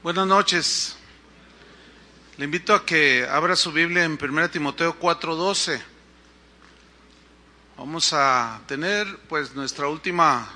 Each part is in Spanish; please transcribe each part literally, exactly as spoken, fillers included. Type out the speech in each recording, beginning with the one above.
Buenas noches. Le invito a que abra su Biblia en primera Timoteo cuatro doce. Vamos a tener pues nuestra última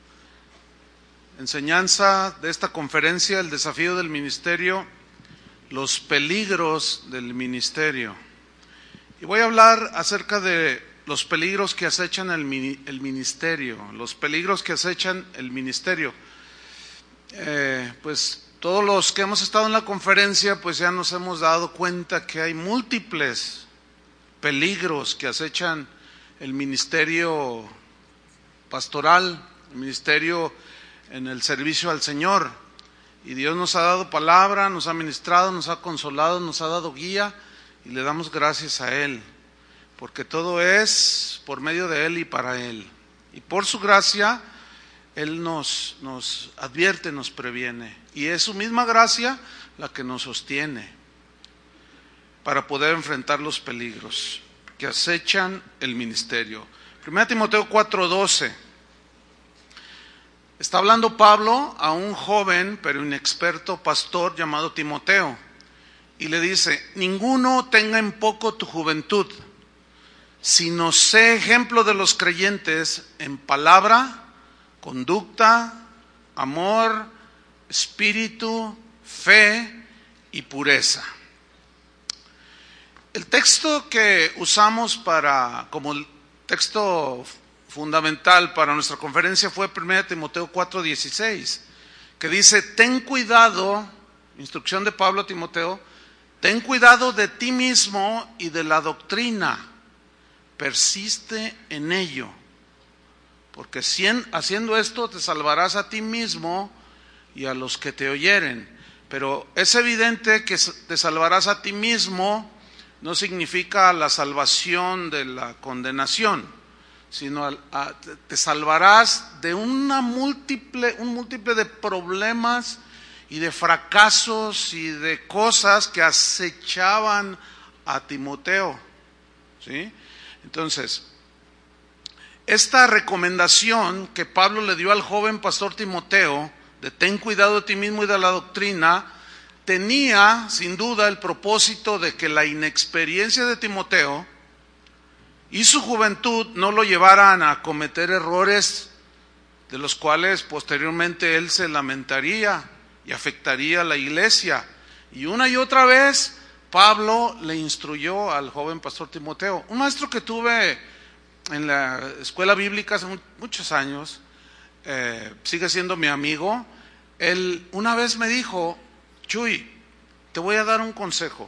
enseñanza de esta conferencia, el desafío del ministerio, los peligros del ministerio. Y voy a hablar acerca de los peligros que acechan el, el ministerio, los peligros que acechan el ministerio. Eh, pues todos los que hemos estado en la conferencia, pues ya nos hemos dado cuenta que hay múltiples peligros que acechan el ministerio pastoral, el ministerio en el servicio al Señor. Y Dios nos ha dado palabra, nos ha ministrado, nos ha consolado, nos ha dado guía, y le damos gracias a Él, porque todo es por medio de Él y para Él. Y por su gracia, Él nos, nos advierte, nos previene. Y es su misma gracia la que nos sostiene para poder enfrentar los peligros que acechan el ministerio. primera Timoteo cuatro doce. Está hablando Pablo a un joven pero inexperto pastor llamado Timoteo. Y le dice: ninguno tenga en poco tu juventud, sino sé ejemplo de los creyentes en palabra, conducta, amor, espíritu, fe y pureza. El texto que usamos para como el texto fundamental para nuestra conferencia fue primera Timoteo cuatro dieciséis, que dice: ten cuidado, instrucción de Pablo a Timoteo, ten cuidado de ti mismo y de la doctrina, persiste en ello, porque haciendo esto te salvarás a ti mismo y a los que te oyeren. Pero es evidente que te salvarás a ti mismo no significa la salvación de la condenación, sino a, a, te salvarás de una múltiple, un múltiple de problemas y de fracasos y de cosas que acechaban a Timoteo, ¿sí? Entonces, esta recomendación que Pablo le dio al joven pastor Timoteo, de ten cuidado de ti mismo y de la doctrina, tenía sin duda el propósito de que la inexperiencia de Timoteo y su juventud no lo llevaran a cometer errores de los cuales posteriormente él se lamentaría y afectaría a la iglesia. Y una y otra vez Pablo le instruyó al joven pastor Timoteo. Un maestro que tuve en la escuela bíblica hace muchos años, eh, sigue siendo mi amigo. Él una vez me dijo: Chuy, te voy a dar un consejo.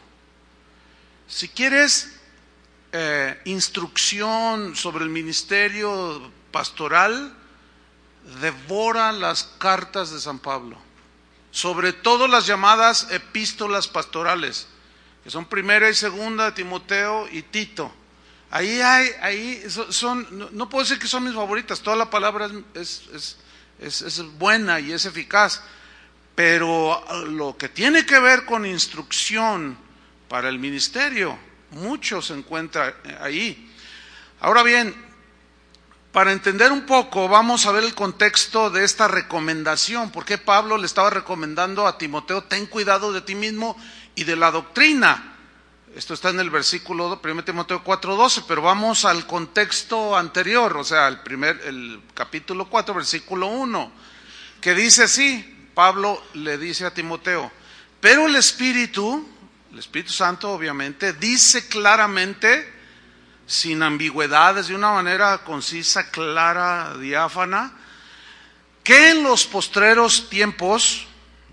Si quieres eh, instrucción sobre el ministerio pastoral, devora las cartas de San Pablo, sobre todo las llamadas epístolas pastorales, que son primera y segunda de Timoteo y Tito. Ahí hay, ahí son, no puedo decir que son mis favoritas, toda la palabra es, es, es, es buena y es eficaz, pero lo que tiene que ver con instrucción para el ministerio, mucho se encuentra ahí. Ahora bien, para entender un poco, vamos a ver el contexto de esta recomendación. ¿Por qué Pablo le estaba recomendando a Timoteo: ten cuidado de ti mismo y de la doctrina? Esto está en el versículo primera Timoteo cuatro doce, pero vamos al contexto anterior, o sea, el primer, el capítulo cuatro, versículo uno, que dice así. Pablo le dice a Timoteo: pero el Espíritu, el Espíritu Santo obviamente, dice claramente, sin ambigüedades, de una manera concisa, clara, diáfana, que en los postreros tiempos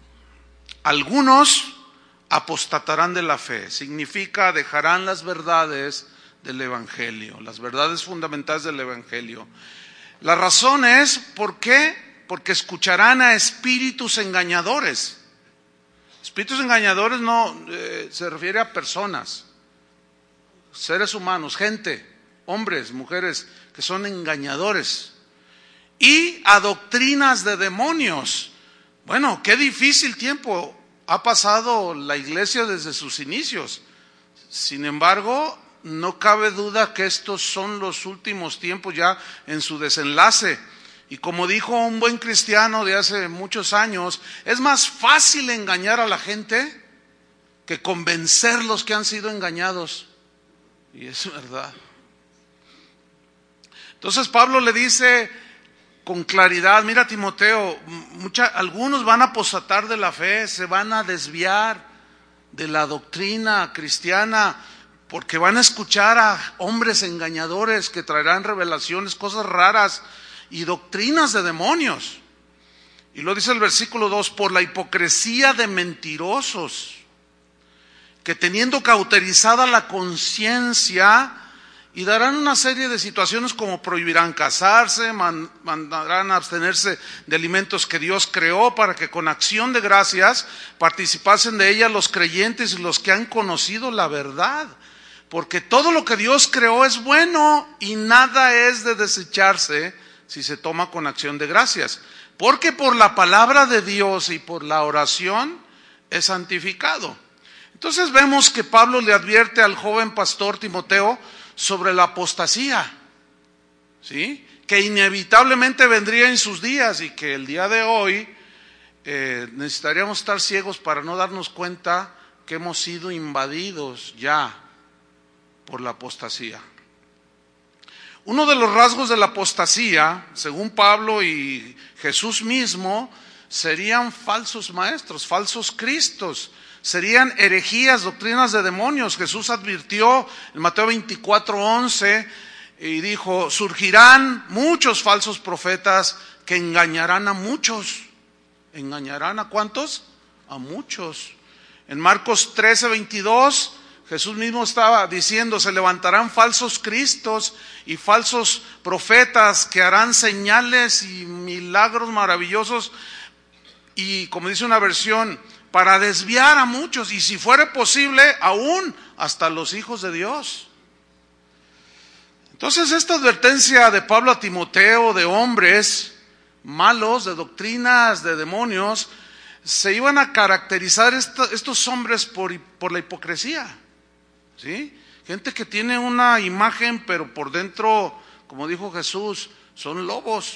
algunos apostatarán de la fe. Significa, dejarán las verdades del Evangelio, las verdades fundamentales del Evangelio. La razón es, ¿por qué? Porque escucharán a espíritus engañadores. Espíritus engañadores no eh, se refiere a personas, seres humanos, gente, hombres, mujeres, que son engañadores. Y a doctrinas de demonios. Bueno, qué difícil tiempo ha pasado la iglesia desde sus inicios. Sin embargo, no cabe duda que estos son los últimos tiempos ya en su desenlace. Y como dijo un buen cristiano de hace muchos años, es más fácil engañar a la gente que convencerlos que han sido engañados. Y es verdad. Entonces Pablo le dice con claridad, mira Timoteo, mucha, algunos van a apostatar de la fe, se van a desviar de la doctrina cristiana, porque van a escuchar a hombres engañadores que traerán revelaciones, cosas raras y doctrinas de demonios. Y lo dice el versículo dos, por la hipocresía de mentirosos, que teniendo cauterizada la conciencia, y darán una serie de situaciones como prohibirán casarse, man, mandarán a abstenerse de alimentos que Dios creó para que con acción de gracias participasen de ella los creyentes y los que han conocido la verdad. Porque todo lo que Dios creó es bueno y nada es de desecharse si se toma con acción de gracias. Porque por la palabra de Dios y por la oración es santificado. Entonces vemos que Pablo le advierte al joven pastor Timoteo sobre la apostasía, ¿sí? Que inevitablemente vendría en sus días y que el día de hoy eh, necesitaríamos estar ciegos para no darnos cuenta que hemos sido invadidos ya por la apostasía. Uno de los rasgos de la apostasía, según Pablo y Jesús mismo, serían falsos maestros, falsos cristos. Serían herejías, doctrinas de demonios. Jesús advirtió en Mateo veinticuatro once y dijo, surgirán muchos falsos profetas que engañarán a muchos. ¿Engañarán a cuántos? A muchos. En Marcos trece veintidós, Jesús mismo estaba diciendo, se levantarán falsos cristos y falsos profetas que harán señales y milagros maravillosos. Y como dice una versión, para desviar a muchos, y si fuere posible, aún hasta los hijos de Dios. Entonces esta advertencia de Pablo a Timoteo de hombres malos, de doctrinas, de demonios, se iban a caracterizar esta, estos hombres por, por la hipocresía, ¿sí? Gente que tiene una imagen, pero por dentro, como dijo Jesús, son lobos.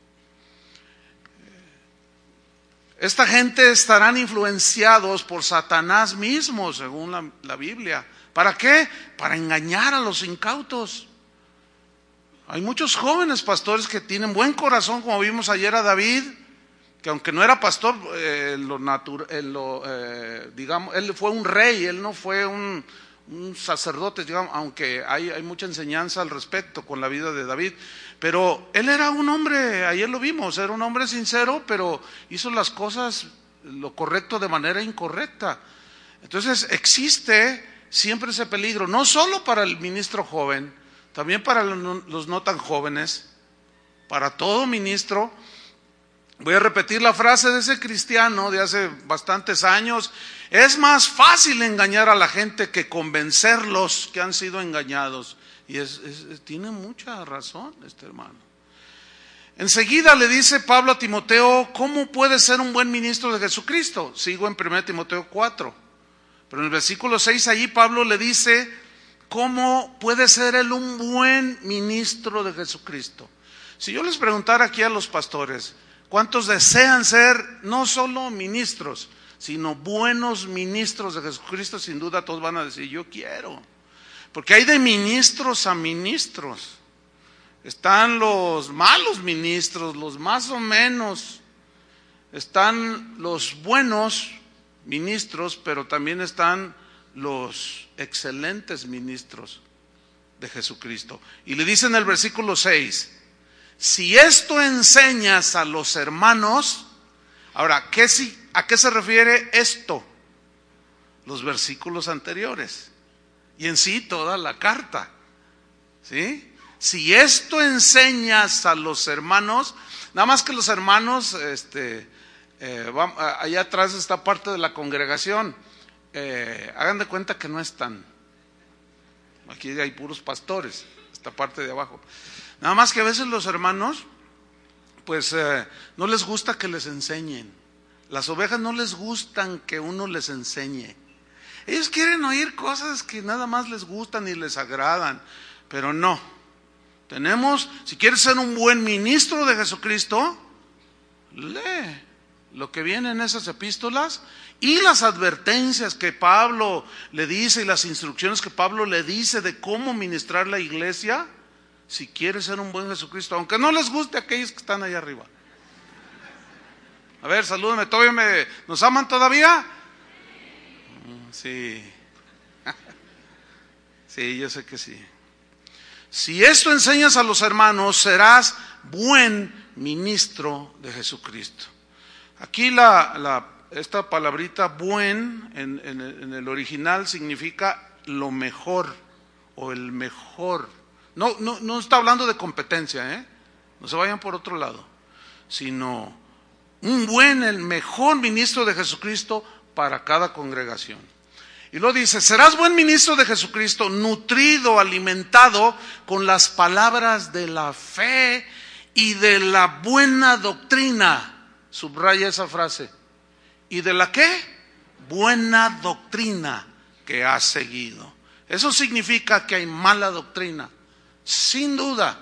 Esta gente estarán influenciados por Satanás mismo, según la, la Biblia. ¿Para qué? Para engañar a los incautos. Hay muchos jóvenes pastores que tienen buen corazón, como vimos ayer a David, que aunque no era pastor, eh, lo natura, eh, lo, eh, digamos, él fue un rey, él no fue un, un sacerdote, digamos, aunque hay, hay mucha enseñanza al respecto con la vida de David. Pero él era un hombre, ayer lo vimos, era un hombre sincero, pero hizo las cosas lo correcto de manera incorrecta. Entonces existe siempre ese peligro, no solo para el ministro joven, también para los no tan jóvenes, para todo ministro. Voy a repetir la frase de ese cristiano de hace bastantes años: es más fácil engañar a la gente que convencerlos que han sido engañados. Y es, es, tiene mucha razón este hermano. Enseguida le dice Pablo a Timoteo, ¿cómo puede ser un buen ministro de Jesucristo? Sigo en primera Timoteo cuatro. Pero en el versículo seis allí Pablo le dice, ¿cómo puede ser él un buen ministro de Jesucristo? Si yo les preguntara aquí a los pastores, ¿cuántos desean ser no solo ministros, sino buenos ministros de Jesucristo? Sin duda todos van a decir, yo quiero. Porque hay de ministros a ministros. Están los malos ministros, los más o menos. Están los buenos ministros, pero también están los excelentes ministros de Jesucristo. Y le dice en el versículo seis, si esto enseñas a los hermanos, ahora, ¿qué, ¿a qué se refiere esto? Los versículos anteriores. Y en sí toda la carta, ¿sí? Si esto enseñas a los hermanos, nada más que los hermanos, este, eh, vamos, allá atrás está parte de la congregación, eh, hagan de cuenta que no están. Aquí hay puros pastores, esta parte de abajo. Nada más que a veces los hermanos, pues eh, no les gusta que les enseñen. Las ovejas no les gustan que uno les enseñe. Ellos quieren oír cosas que nada más les gustan y les agradan, pero no. Tenemos, si quieres ser un buen ministro de Jesucristo, lee lo que viene en esas epístolas y las advertencias que Pablo le dice y las instrucciones que Pablo le dice de cómo ministrar la iglesia, si quieres ser un buen Jesucristo, aunque no les guste a aquellos que están allá arriba. A ver, salúdenme, ¿todavía me, nos aman todavía? Sí. Sí, yo sé que sí. Si esto enseñas a los hermanos, serás buen ministro de Jesucristo. Aquí la, la, esta palabrita buen en, en, en el original significa lo mejor o el mejor. No, no, no está hablando de competencia, ¿eh? No se vayan por otro lado, sino un buen, el mejor ministro de Jesucristo para cada congregación. Y luego dice, serás buen ministro de Jesucristo, nutrido, alimentado con las palabras de la fe y de la buena doctrina. Subraya esa frase. ¿Y de la qué? Buena doctrina que has seguido. Eso significa que hay mala doctrina, sin duda.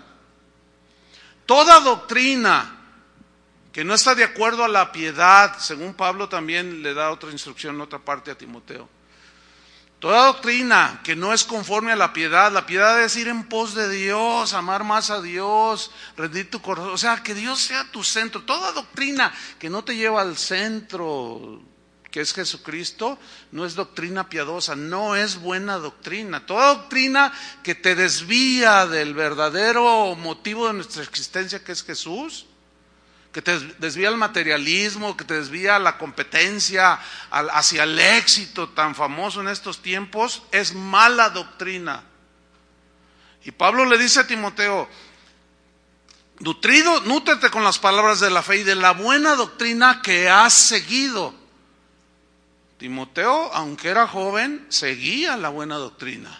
Toda doctrina que no está de acuerdo a la piedad, según Pablo también le da otra instrucción en otra parte a Timoteo. Toda doctrina que no es conforme a la piedad, la piedad es ir en pos de Dios, amar más a Dios, rendir tu corazón, o sea, que Dios sea tu centro. Toda doctrina que no te lleva al centro, que es Jesucristo, no es doctrina piadosa, no es buena doctrina. Toda doctrina que te desvía del verdadero motivo de nuestra existencia, que es Jesús, que te desvía al materialismo, que te desvía a la competencia, hacia el éxito tan famoso en estos tiempos, es mala doctrina. Y Pablo le dice a Timoteo, nutrido, nútrete con las palabras de la fe y de la buena doctrina que has seguido. Timoteo, aunque era joven, seguía la buena doctrina.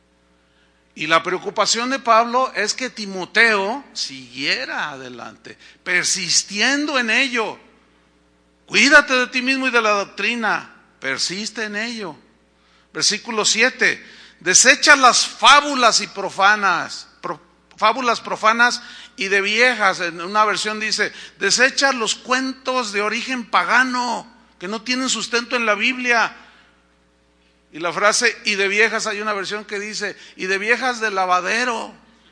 Y la preocupación de Pablo es que Timoteo siguiera adelante, persistiendo en ello. Cuídate de ti mismo y de la doctrina, persiste en ello. Versículo siete, desecha las fábulas y profanas, pro, fábulas profanas y de viejas. En una versión dice, desecha los cuentos de origen pagano, que no tienen sustento en la Biblia. Y la frase, y de viejas, hay una versión que dice, y de viejas de lavadero,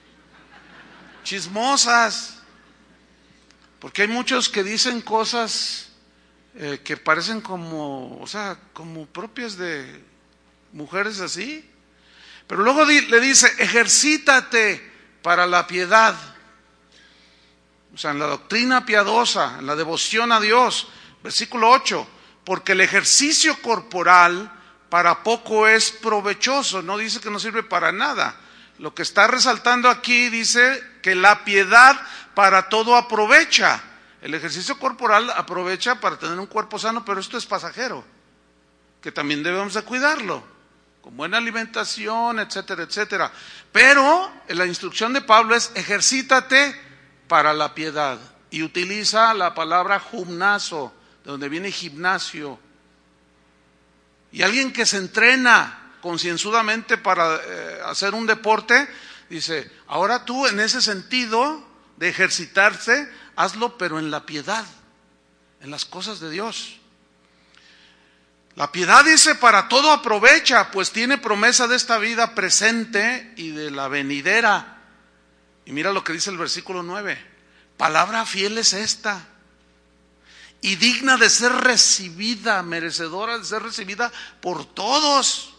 chismosas, porque hay muchos que dicen cosas eh, que parecen como, o sea, como propias de mujeres así, pero luego di, le dice, ejercítate para la piedad, o sea, en la doctrina piadosa, en la devoción a Dios. Versículo ocho, porque el ejercicio corporal para poco es provechoso, no dice que no sirve para nada. Lo que está resaltando aquí dice que la piedad para todo aprovecha. El ejercicio corporal aprovecha para tener un cuerpo sano, pero esto es pasajero, que también debemos de cuidarlo, con buena alimentación, etcétera, etcétera. Pero la instrucción de Pablo es ejercítate para la piedad, y utiliza la palabra gimnazo, de donde viene gimnasio. Y alguien que se entrena concienzudamente para eh, hacer un deporte, dice, ahora tú en ese sentido de ejercitarse, hazlo pero en la piedad, en las cosas de Dios. La piedad, dice, para todo aprovecha, pues tiene promesa de esta vida presente y de la venidera. Y mira lo que dice el versículo nueve, palabra fiel es esta, y digna de ser recibida, merecedora de ser recibida por todos,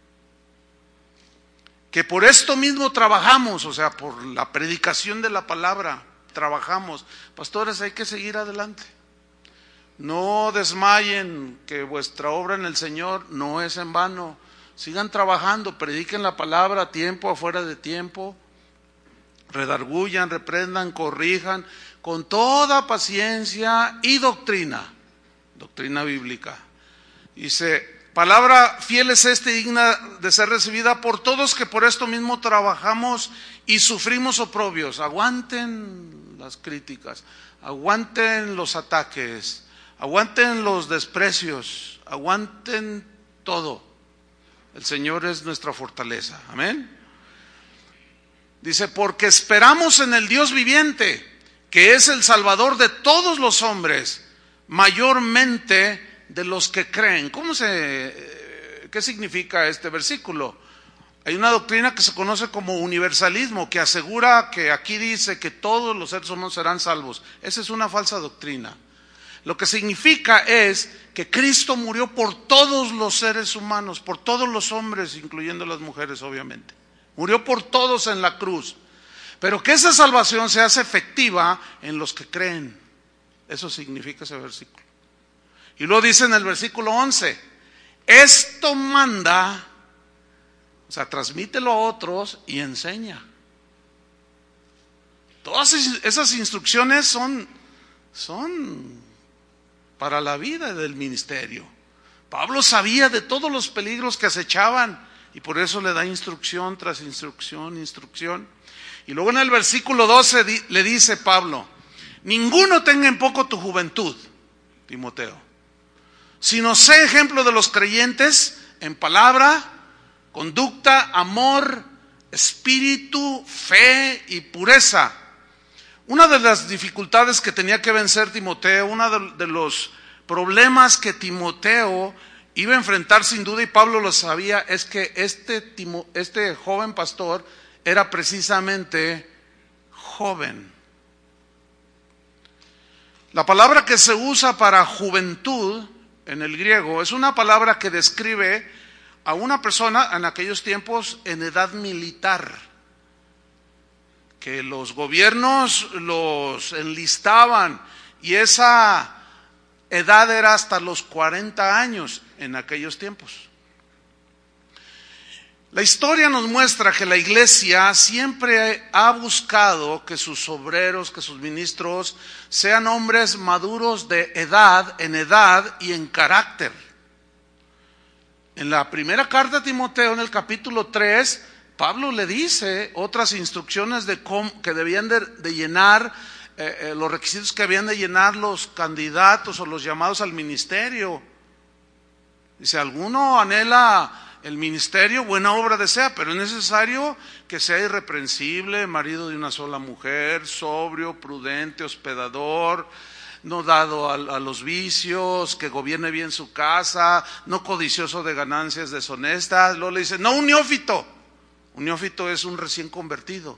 que por esto mismo trabajamos, o sea, por la predicación de la palabra, trabajamos. Pastores, hay que seguir adelante. No desmayen, que vuestra obra en el Señor no es en vano. Sigan trabajando, prediquen la palabra a tiempo, afuera de tiempo. Redargullan, reprendan, corrijan, con toda paciencia y doctrina, doctrina bíblica. Dice, palabra fiel es esta y digna de ser recibida por todos, que por esto mismo trabajamos y sufrimos oprobios. Aguanten las críticas, aguanten los ataques, aguanten los desprecios, aguanten todo. El Señor es nuestra fortaleza, amén. Dice, porque esperamos en el Dios viviente, que es el Salvador de todos los hombres, mayormente de los que creen. ¿Cómo se, qué significa este versículo? Hay una doctrina que se conoce como universalismo, que asegura que aquí dice que todos los seres humanos serán salvos. Esa es una falsa doctrina. Lo que significa es que Cristo murió por todos los seres humanos, por todos los hombres, incluyendo las mujeres, obviamente. Murió por todos en la cruz. Pero que esa salvación se hace efectiva en los que creen. Eso significa ese versículo. Y luego dice en el versículo once, esto manda, o sea, transmítelo a otros y enseña. Todas esas instrucciones son, son para la vida del ministerio. Pablo sabía de todos los peligros que acechaban y por eso le da instrucción tras instrucción, instrucción. Y luego en el versículo doce le dice Pablo, ninguno tenga en poco tu juventud, Timoteo, sino sé ejemplo de los creyentes en palabra, conducta, amor, espíritu, fe y pureza. Una de las dificultades que tenía que vencer Timoteo, uno de, de los problemas que Timoteo iba a enfrentar sin duda, y Pablo lo sabía, es que este, Timo, este joven pastor era precisamente joven. La palabra que se usa para juventud en el griego es una palabra que describe a una persona en aquellos tiempos en edad militar, que los gobiernos los enlistaban y esa edad era hasta los cuarenta años en aquellos tiempos. La historia nos muestra que la iglesia siempre ha buscado que sus obreros, que sus ministros sean hombres maduros de edad, en edad y en carácter. En la primera carta a Timoteo, en el capítulo tres, Pablo le dice otras instrucciones de cómo, que debían de, de llenar, eh, eh, los requisitos que habían de llenar los candidatos o los llamados al ministerio. Dice, alguno anhela el ministerio, buena obra desea, pero es necesario que sea irreprensible, marido de una sola mujer, sobrio, prudente, hospedador, no dado a, a los vicios, que gobierne bien su casa, no codicioso de ganancias deshonestas. Luego le dice, no un neófito. Un neófito es un recién convertido.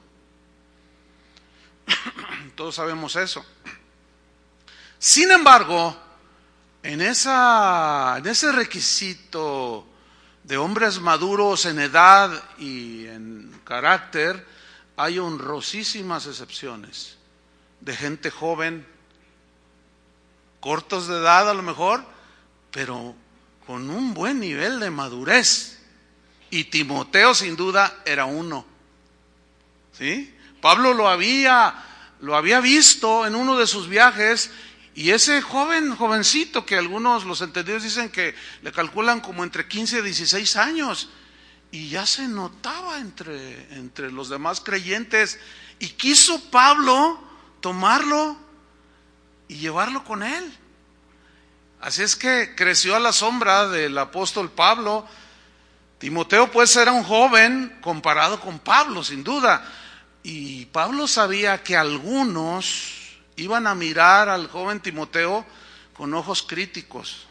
Todos sabemos eso. Sin embargo, en, esa, en ese requisito de hombres maduros en edad y en carácter, hay honrosísimas excepciones de gente joven, cortos de edad a lo mejor, pero con un buen nivel de madurez. Y Timoteo sin duda era uno. ¿Sí? Pablo lo había, lo había visto en uno de sus viajes, y ese joven, jovencito, que algunos los entendidos dicen que le calculan como entre quince y dieciséis años, y ya se notaba entre, entre los demás creyentes, y quiso Pablo tomarlo y llevarlo con él. Así es que creció a la sombra del apóstol Pablo. Timoteo pues era un joven comparado con Pablo, sin duda. Y Pablo sabía que algunos iban a mirar al joven Timoteo con ojos críticos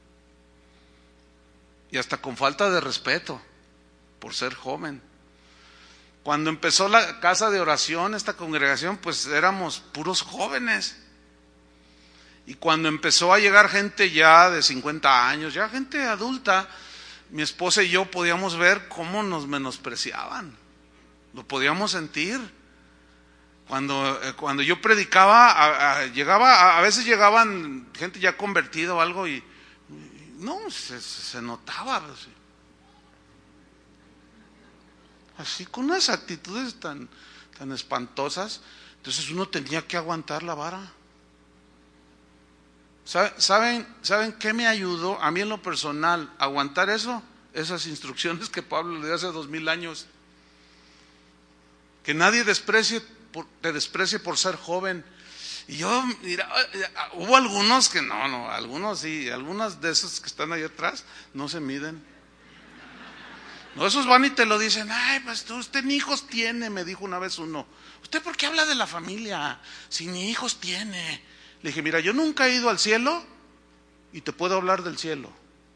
y hasta con falta de respeto por ser joven. Cuando empezó la casa de oración, esta congregación, pues éramos puros jóvenes. Y cuando empezó a llegar gente ya de cincuenta años, ya gente adulta, mi esposa y yo podíamos ver cómo nos menospreciaban. Lo podíamos sentir. Cuando, eh, cuando yo predicaba, a, a, llegaba, a, a veces llegaban gente ya convertida o algo y, y no, se, se notaba así. así con unas actitudes tan, tan espantosas. Entonces uno tenía que aguantar la vara. ¿Saben, ¿Saben qué me ayudó a mí en lo personal a aguantar eso? Esas instrucciones que Pablo le dio hace dos mil años. Que nadie desprecie por, te desprecie por ser joven. Y yo, mira, hubo algunos que no, no, algunos sí, algunas de esos que están ahí atrás no se miden. No, esos van y te lo dicen. Ay, pastor, usted ni hijos tiene, me dijo una vez uno. ¿Usted por qué habla de la familia si ni hijos tiene? Le dije, mira, yo nunca he ido al cielo y te puedo hablar del cielo.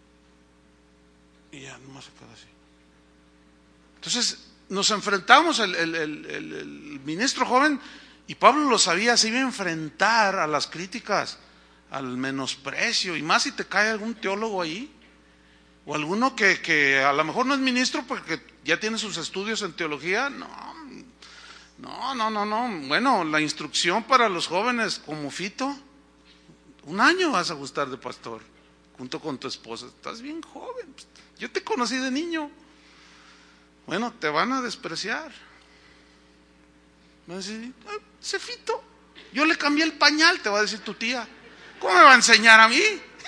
Y ya nomás se queda así. Entonces nos enfrentamos, el, el, el, el, el ministro joven, y Pablo lo sabía, se iba a enfrentar a las críticas, al menosprecio, y más si te cae algún teólogo ahí, o alguno que, que a lo mejor no es ministro porque ya tiene sus estudios en teología. No, no, no, no, no. Bueno, la instrucción para los jóvenes como Fito, un año vas a gustar de pastor, junto con tu esposa. Estás bien joven, yo te conocí de niño. Bueno, te van a despreciar. Van a decir, ese Fito, yo le cambié el pañal, te va a decir tu tía. ¿Cómo me va a enseñar a mí?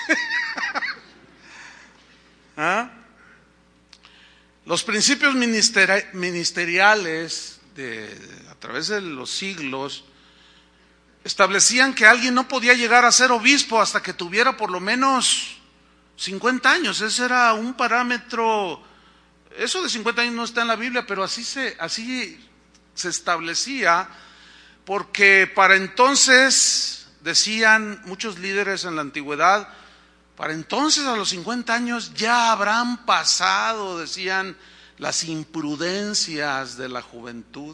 ¿Ah? Los principios ministeri- ministeriales de, a través de los siglos establecían que alguien no podía llegar a ser obispo hasta que tuviera por lo menos cincuenta años. Ese era un parámetro. Eso de cincuenta años no está en la Biblia, pero así se, así se establecía, porque para entonces, decían muchos líderes en la antigüedad, para entonces a los cincuenta años ya habrán pasado, decían, las imprudencias de la juventud.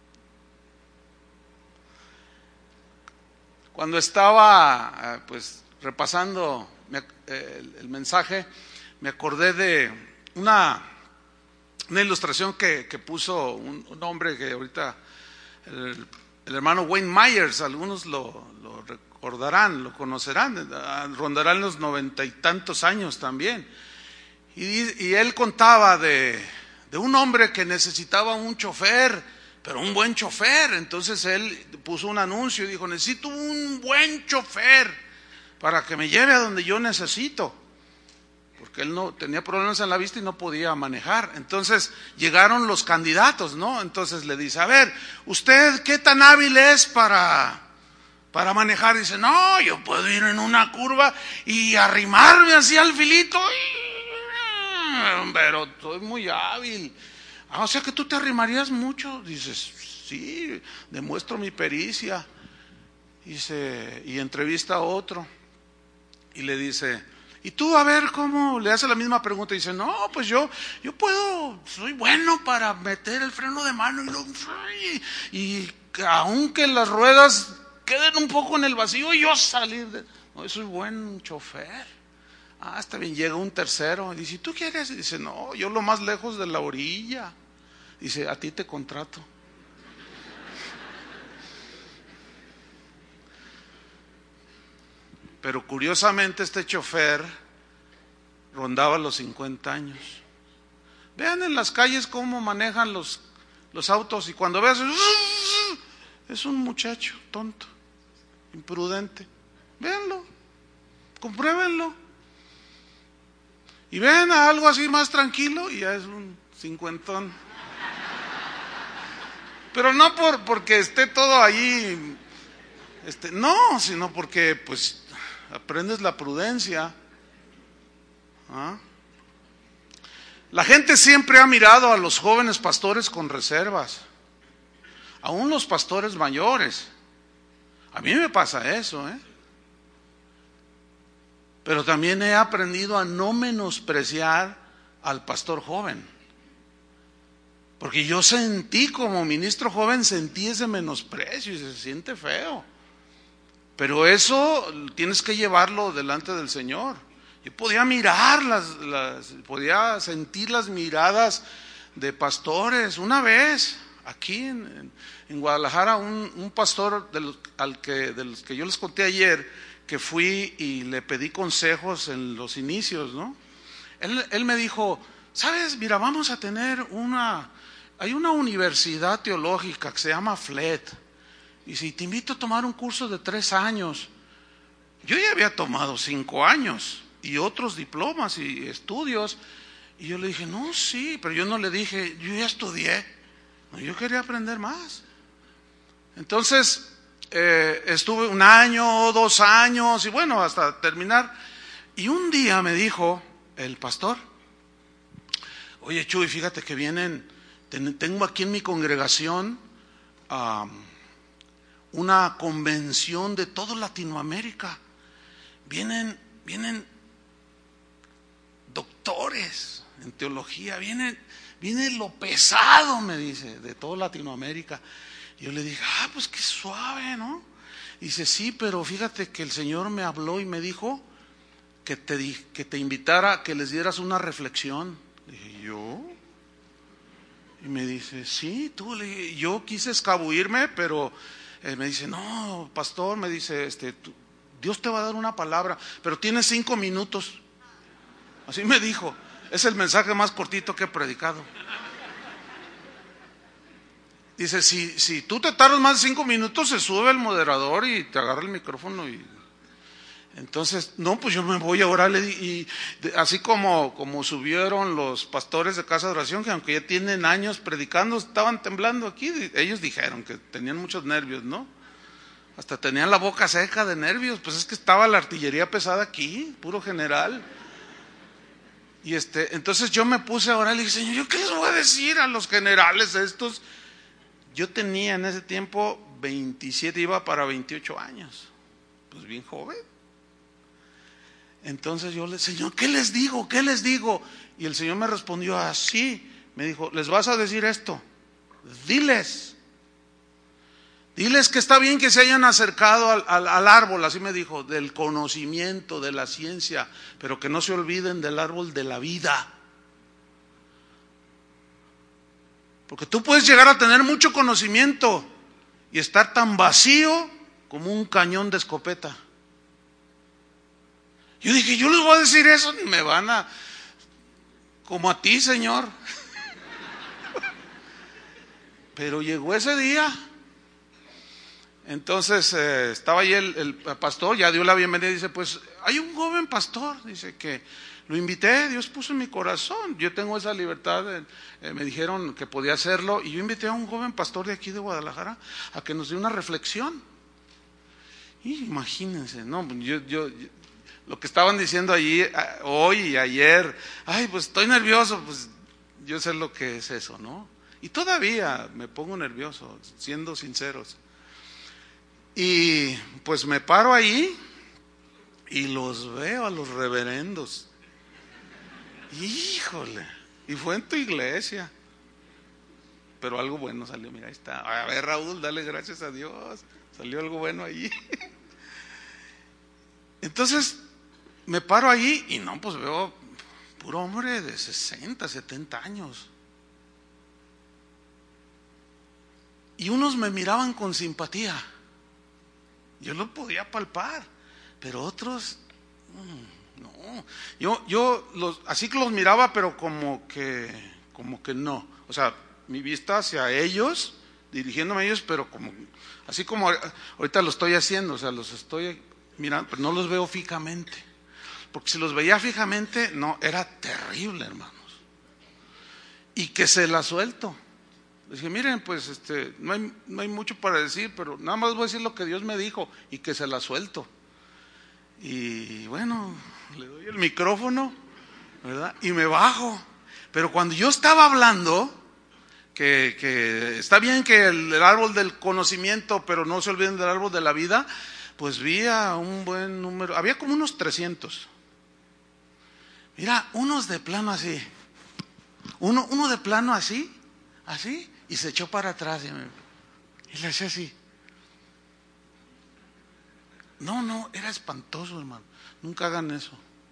Cuando estaba pues repasando el, el mensaje, me acordé de una, una ilustración que, que puso un, un hombre que ahorita, el, el hermano Wayne Myers, algunos lo, lo recordarán, lo conocerán, rondarán los noventa y tantos años también. Y, y él contaba de, de un hombre que necesitaba un chofer, pero un buen chofer. Entonces él puso un anuncio y dijo, necesito un buen chofer para que me lleve a donde yo necesito. Porque él no tenía problemas en la vista y no podía manejar. Entonces llegaron los candidatos, ¿no? Entonces le dice, a ver, ¿usted qué tan hábil es para... para manejar? Dice, no, yo puedo ir en una curva y arrimarme así al filito, pero soy muy hábil. Ah, o sea que tú te arrimarías mucho. Dices, sí, demuestro mi pericia. Dice, y entrevista a otro y le dice, y tú a ver cómo, le hace la misma pregunta. Dice, no, pues yo, yo puedo, soy bueno para meter el freno de mano y, lo, y, y aunque las ruedas queden un poco en el vacío y yo salir de... No, yo soy buen chofer. Ah, está bien, llega un tercero. Y dice, ¿tú quieres? Y dice, no, yo lo más lejos de la orilla. Dice, a ti te contrato. Pero curiosamente este chofer rondaba los cincuenta años. Vean en las calles cómo manejan los, los autos, y cuando veas, es un muchacho tonto, imprudente. Véanlo, compruébenlo. Y ven a algo así más tranquilo y ya es un cincuentón. Pero no por porque esté todo ahí, este, no, sino porque pues aprendes la prudencia. ¿Ah? La gente siempre ha mirado a los jóvenes pastores con reservas, aún los pastores mayores. A mí me pasa eso, ¿eh? Pero también he aprendido a no menospreciar al pastor joven. Porque yo sentí, como ministro joven, sentí ese menosprecio y se siente feo. Pero eso tienes que llevarlo delante del Señor. Yo podía mirar, las, las, podía sentir las miradas de pastores. Una vez, aquí en, en, en Guadalajara, un, un pastor de los, al que, de los que yo les conté ayer, que fui y le pedí consejos en los inicios, ¿no? Él, él me dijo, ¿sabes? Mira, vamos a tener una, hay una universidad teológica que se llama F L E T. Y si te invito a tomar un curso de tres años, yo ya había tomado cinco años y otros diplomas y estudios. Y yo le dije, no, sí, pero yo no le dije, yo ya estudié. No, yo quería aprender más. Entonces, eh, estuve un año, dos años, y bueno, hasta terminar. Y un día me dijo el pastor, oye Chuy, fíjate que vienen, tengo aquí en mi congregación um, una convención de toda Latinoamérica. Vienen, vienen doctores en teología, viene, viene lo pesado, me dice, de toda Latinoamérica. Yo le dije, ah, pues qué suave, ¿no? Dice, sí, pero fíjate que el Señor me habló y me dijo que te, que te invitara, que les dieras una reflexión. Le dije, ¿yo? Y me dice, sí, tú. Le dije, yo quise escabuirme, pero eh, me dice, no, pastor, me dice, este, tú, Dios te va a dar una palabra, pero tienes cinco minutos. Así me dijo. Es el mensaje más cortito que he predicado. Dice, si, si tú te tardas más de cinco minutos, se sube el moderador y te agarra el micrófono. Y entonces, no, pues yo me voy ahora. Y, y así como, como subieron los pastores de Casa de Oración, que aunque ya tienen años predicando, estaban temblando aquí. Ellos dijeron que tenían muchos nervios, ¿no? Hasta tenían la boca seca de nervios. Pues es que estaba la artillería pesada aquí, puro general. Y este, entonces yo me puse a orar y le dije, Señor, ¿yo qué les voy a decir a los generales estos? Yo tenía en ese tiempo veintisiete, iba para veintiocho años, pues bien joven. Entonces yo le, Señor, ¿qué les digo? ¿Qué les digo? Y el Señor me respondió así, me dijo, les vas a decir esto, diles, diles que está bien que se hayan acercado al, al, al árbol, así me dijo, del conocimiento, de la ciencia, pero que no se olviden del árbol de la vida. Porque tú puedes llegar a tener mucho conocimiento y estar tan vacío como un cañón de escopeta. Yo dije, yo les voy a decir eso, me van a, como a ti, Señor. Pero llegó ese día. Entonces eh, estaba ahí el, el pastor, ya dio la bienvenida y dice, pues hay un joven pastor, dice que lo invité, Dios puso en mi corazón, yo tengo esa libertad, eh, me dijeron que podía hacerlo, y yo invité a un joven pastor de aquí de Guadalajara a que nos dé una reflexión. Y imagínense, no, yo, yo, yo lo que estaban diciendo allí hoy y ayer, ay, pues estoy nervioso, pues yo sé lo que es eso, ¿no? Y todavía me pongo nervioso, siendo sinceros. Y pues me paro ahí y los veo a los reverendos. Híjole, y fue en tu iglesia. Pero algo bueno salió, mira, ahí está. A ver, Raúl, dale gracias a Dios. Salió algo bueno allí. Entonces, me paro ahí y no, pues veo puro hombre de sesenta, setenta años. Y unos me miraban con simpatía. Yo lo podía palpar, pero otros, no. Yo, yo los, así que los miraba, pero como que, como que no. O sea, mi vista hacia ellos, dirigiéndome a ellos, pero como, así como ahorita lo estoy haciendo, o sea, los estoy mirando, pero no los veo fijamente. Porque si los veía fijamente, no, era terrible, hermanos. Y que se la suelto. Les dije, miren, pues este, no hay, no hay mucho para decir, pero nada más voy a decir lo que Dios me dijo y que se la suelto. Y bueno, le doy el micrófono, ¿verdad? Y me bajo. Pero cuando yo estaba hablando, que, que está bien que el, el árbol del conocimiento, pero no se olviden del árbol de la vida, pues vi a un buen número, había como unos trescientos. Mira, unos de plano así, uno, uno de plano así, así, y se echó para atrás y, me, y le hacía así. No, no, era espantoso, hermano. Nunca hagan eso.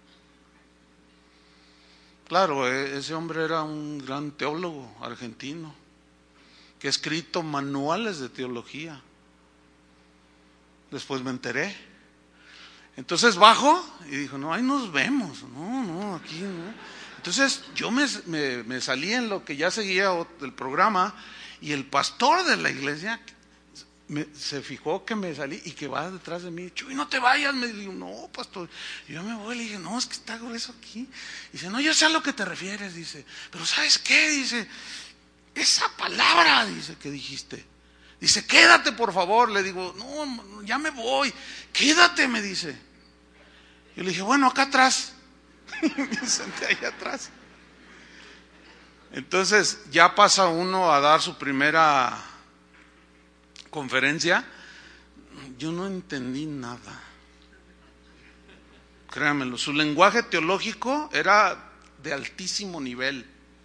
Claro, ese hombre era un gran teólogo argentino que ha escrito manuales de teología. Después me enteré. Entonces bajo y dijo, no, ahí nos vemos. No, no, aquí no. Entonces yo me, me, me salí en lo que ya seguía el programa y el pastor de la iglesia me, se fijó que me salí y que va detrás de mí. Chuy, no te vayas. Me dijo, no, pastor. Y yo me voy, le dije, no, es que está grueso aquí. Dice, no, yo sé a lo que te refieres, dice. Pero ¿sabes qué? Dice, esa palabra, dice, que dijiste. Dice, quédate por favor. Le digo, no, ya me voy. Quédate, me dice. Yo le dije, bueno, acá atrás. Me senté ahí atrás. Entonces ya pasa uno a dar su primera conferencia. Yo no entendí nada. Créanmelo, su lenguaje teológico era de altísimo nivel.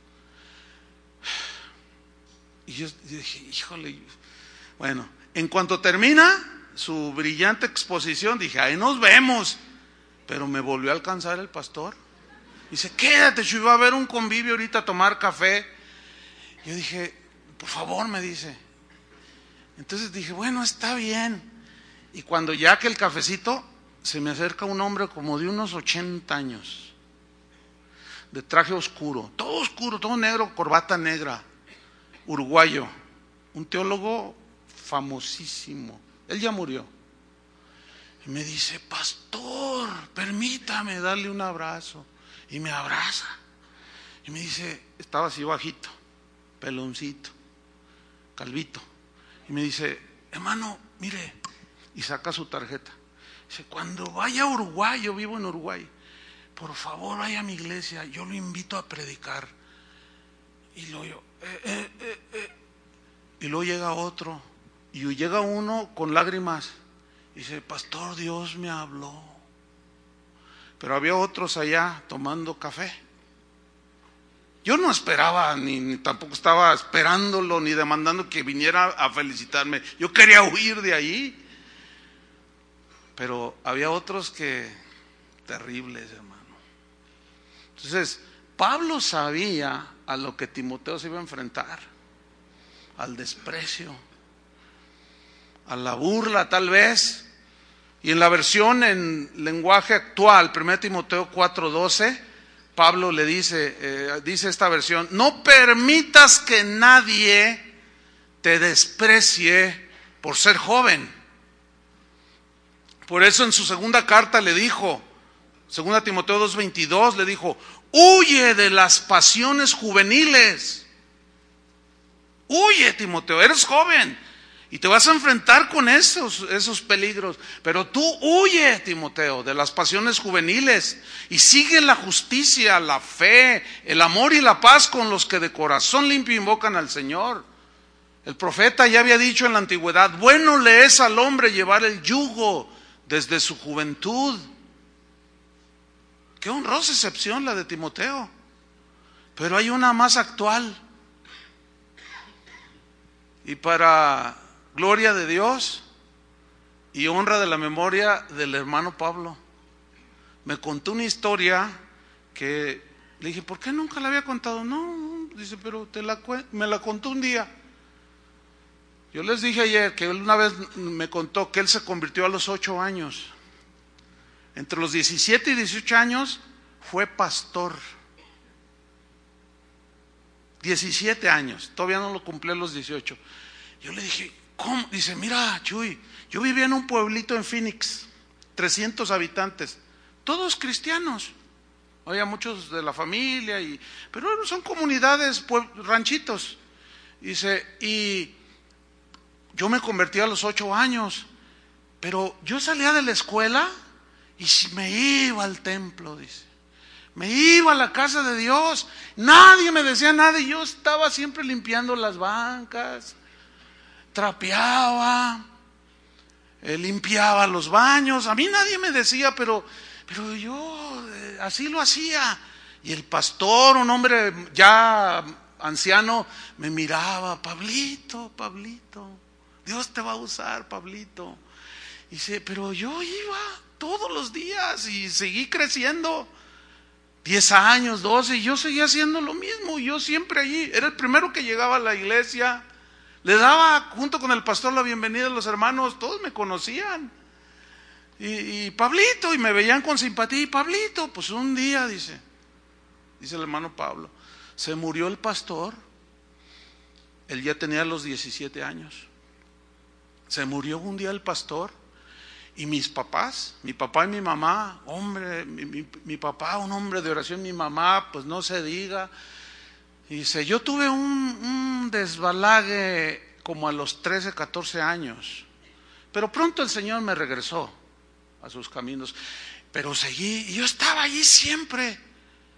Y yo, yo dije, híjole. Bueno, en cuanto termina su brillante exposición, dije, ahí nos vemos. Pero me volvió a alcanzar el pastor. Dice, quédate, Chuy, va a haber un convivio ahorita a tomar café. Yo dije, por favor, me dice. Entonces dije, bueno, está bien. Y cuando ya que el cafecito, se me acerca un hombre como de unos ochenta años, de traje oscuro, todo oscuro, todo negro, corbata negra, uruguayo, un teólogo famosísimo. Él ya murió. Y me dice, pastor, permítame darle un abrazo. Y me abraza. Y me dice, estaba así bajito, peloncito, calvito. Y me dice, hermano, mire, y saca su tarjeta. Dice, cuando vaya a Uruguay, yo vivo en Uruguay, por favor vaya a mi iglesia, yo lo invito a predicar. Y luego yo, eh, eh, eh, eh. Y luego llega otro, y llega uno con lágrimas. Dice, pastor, Dios me habló. Pero había otros allá tomando café. Yo no esperaba, ni, ni tampoco estaba esperándolo, ni demandando que viniera a felicitarme. Yo quería huir de ahí. Pero había otros que, terribles, hermano. Entonces, Pablo sabía a lo que Timoteo se iba a enfrentar. Al desprecio, a la burla tal vez. Y en la versión en lenguaje actual, primera Timoteo cuatro doce, Pablo le dice, eh, dice esta versión, no permitas que nadie te desprecie por ser joven. Por eso en su segunda carta le dijo, segunda Timoteo dos veintidós, le dijo, huye de las pasiones juveniles. Huye, Timoteo, eres joven y te vas a enfrentar con esos, esos peligros. Pero tú huye, Timoteo, de las pasiones juveniles y sigue la justicia, la fe, el amor y la paz con los que de corazón limpio invocan al Señor. El profeta ya había dicho en la antigüedad, bueno le es al hombre llevar el yugo desde su juventud. Qué honrosa excepción la de Timoteo. Pero hay una más actual. Y para gloria de Dios y honra de la memoria del hermano Pablo, me contó una historia que le dije, ¿por qué nunca la había contado? No, dice, pero te la, me la contó un día. Yo les dije ayer que él una vez me contó que él se convirtió a los ocho años. Entre los diecisiete y dieciocho años fue pastor. diecisiete años, todavía no lo cumplí a los dieciocho. Yo le dije, ¿cómo? Dice, mira, Chuy, yo vivía en un pueblito en Phoenix, trescientos habitantes, todos cristianos. Había muchos de la familia, y, pero son comunidades, ranchitos. Dice, y yo me convertí a los ocho años, pero yo salía de la escuela y me iba al templo, dice. Me iba a la casa de Dios, nadie me decía nada y yo estaba siempre limpiando las bancas, trapeaba, eh, limpiaba los baños. A mí nadie me decía, pero, pero yo eh, así lo hacía. Y el pastor, un hombre ya anciano, me miraba, Pablito, Pablito, Dios te va a usar, Pablito. Y dice, pero yo iba todos los días y seguí creciendo. Diez años, doce, y yo seguía haciendo lo mismo, yo siempre allí, era el primero que llegaba a la iglesia, le daba junto con el pastor la bienvenida a los hermanos, todos me conocían, y, y Pablito, y me veían con simpatía, y Pablito, pues un día, dice, dice el hermano Pablo, se murió el pastor, él ya tenía los diecisiete años, se murió un día el pastor, y mis papás, mi papá y mi mamá, hombre, mi, mi, mi papá un hombre de oración, mi mamá pues no se diga. Y dice, yo tuve un, un desbalague como a los trece, catorce años, pero pronto el Señor me regresó a sus caminos, pero seguí, y yo estaba allí siempre,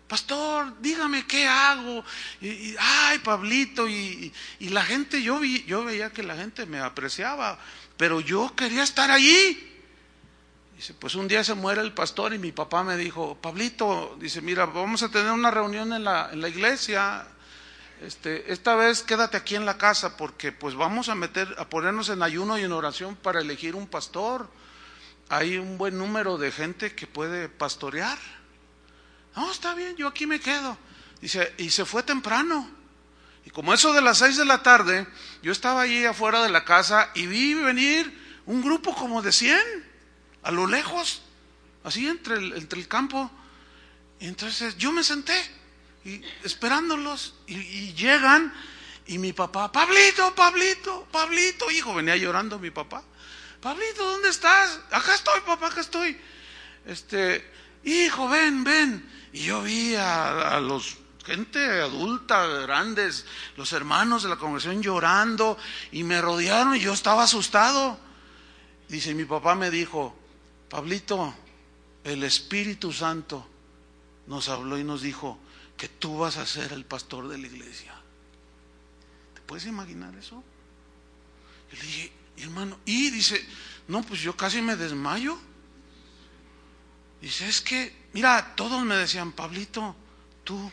pastor, dígame qué hago. Y, y, ay, Pablito, y, y la gente, yo, vi, yo veía que la gente me apreciaba, pero yo quería estar allí. Dice, pues un día se muere el pastor y mi papá me dijo, Pablito, dice, mira, vamos a tener una reunión en la, en la iglesia. Este, esta vez quédate aquí en la casa porque pues vamos a meter, a ponernos en ayuno y en oración para elegir un pastor. Hay un buen número de gente que puede pastorear. No, está bien, yo aquí me quedo. Dice, y se fue temprano. Y como eso de las seis de la tarde, yo estaba allí afuera de la casa y vi venir un grupo como de cien, a lo lejos, así entre el, entre el campo. Y entonces yo me senté y esperándolos y, y llegan y mi papá, Pablito, Pablito, Pablito, hijo, venía llorando mi papá. Pablito, ¿dónde estás? Acá estoy, papá, acá estoy. Este, hijo, ven, ven. Y yo vi a, a los gente adulta, grandes, los hermanos de la congregación llorando y me rodearon y yo estaba asustado. Dice, mi papá me dijo, Pablito, el Espíritu Santo nos habló y nos dijo que tú vas a ser el pastor de la iglesia. ¿Te puedes imaginar eso? Y le dije, hermano, y dice, no, pues yo casi me desmayo. Dice, es que, mira, todos me decían, Pablito, tú,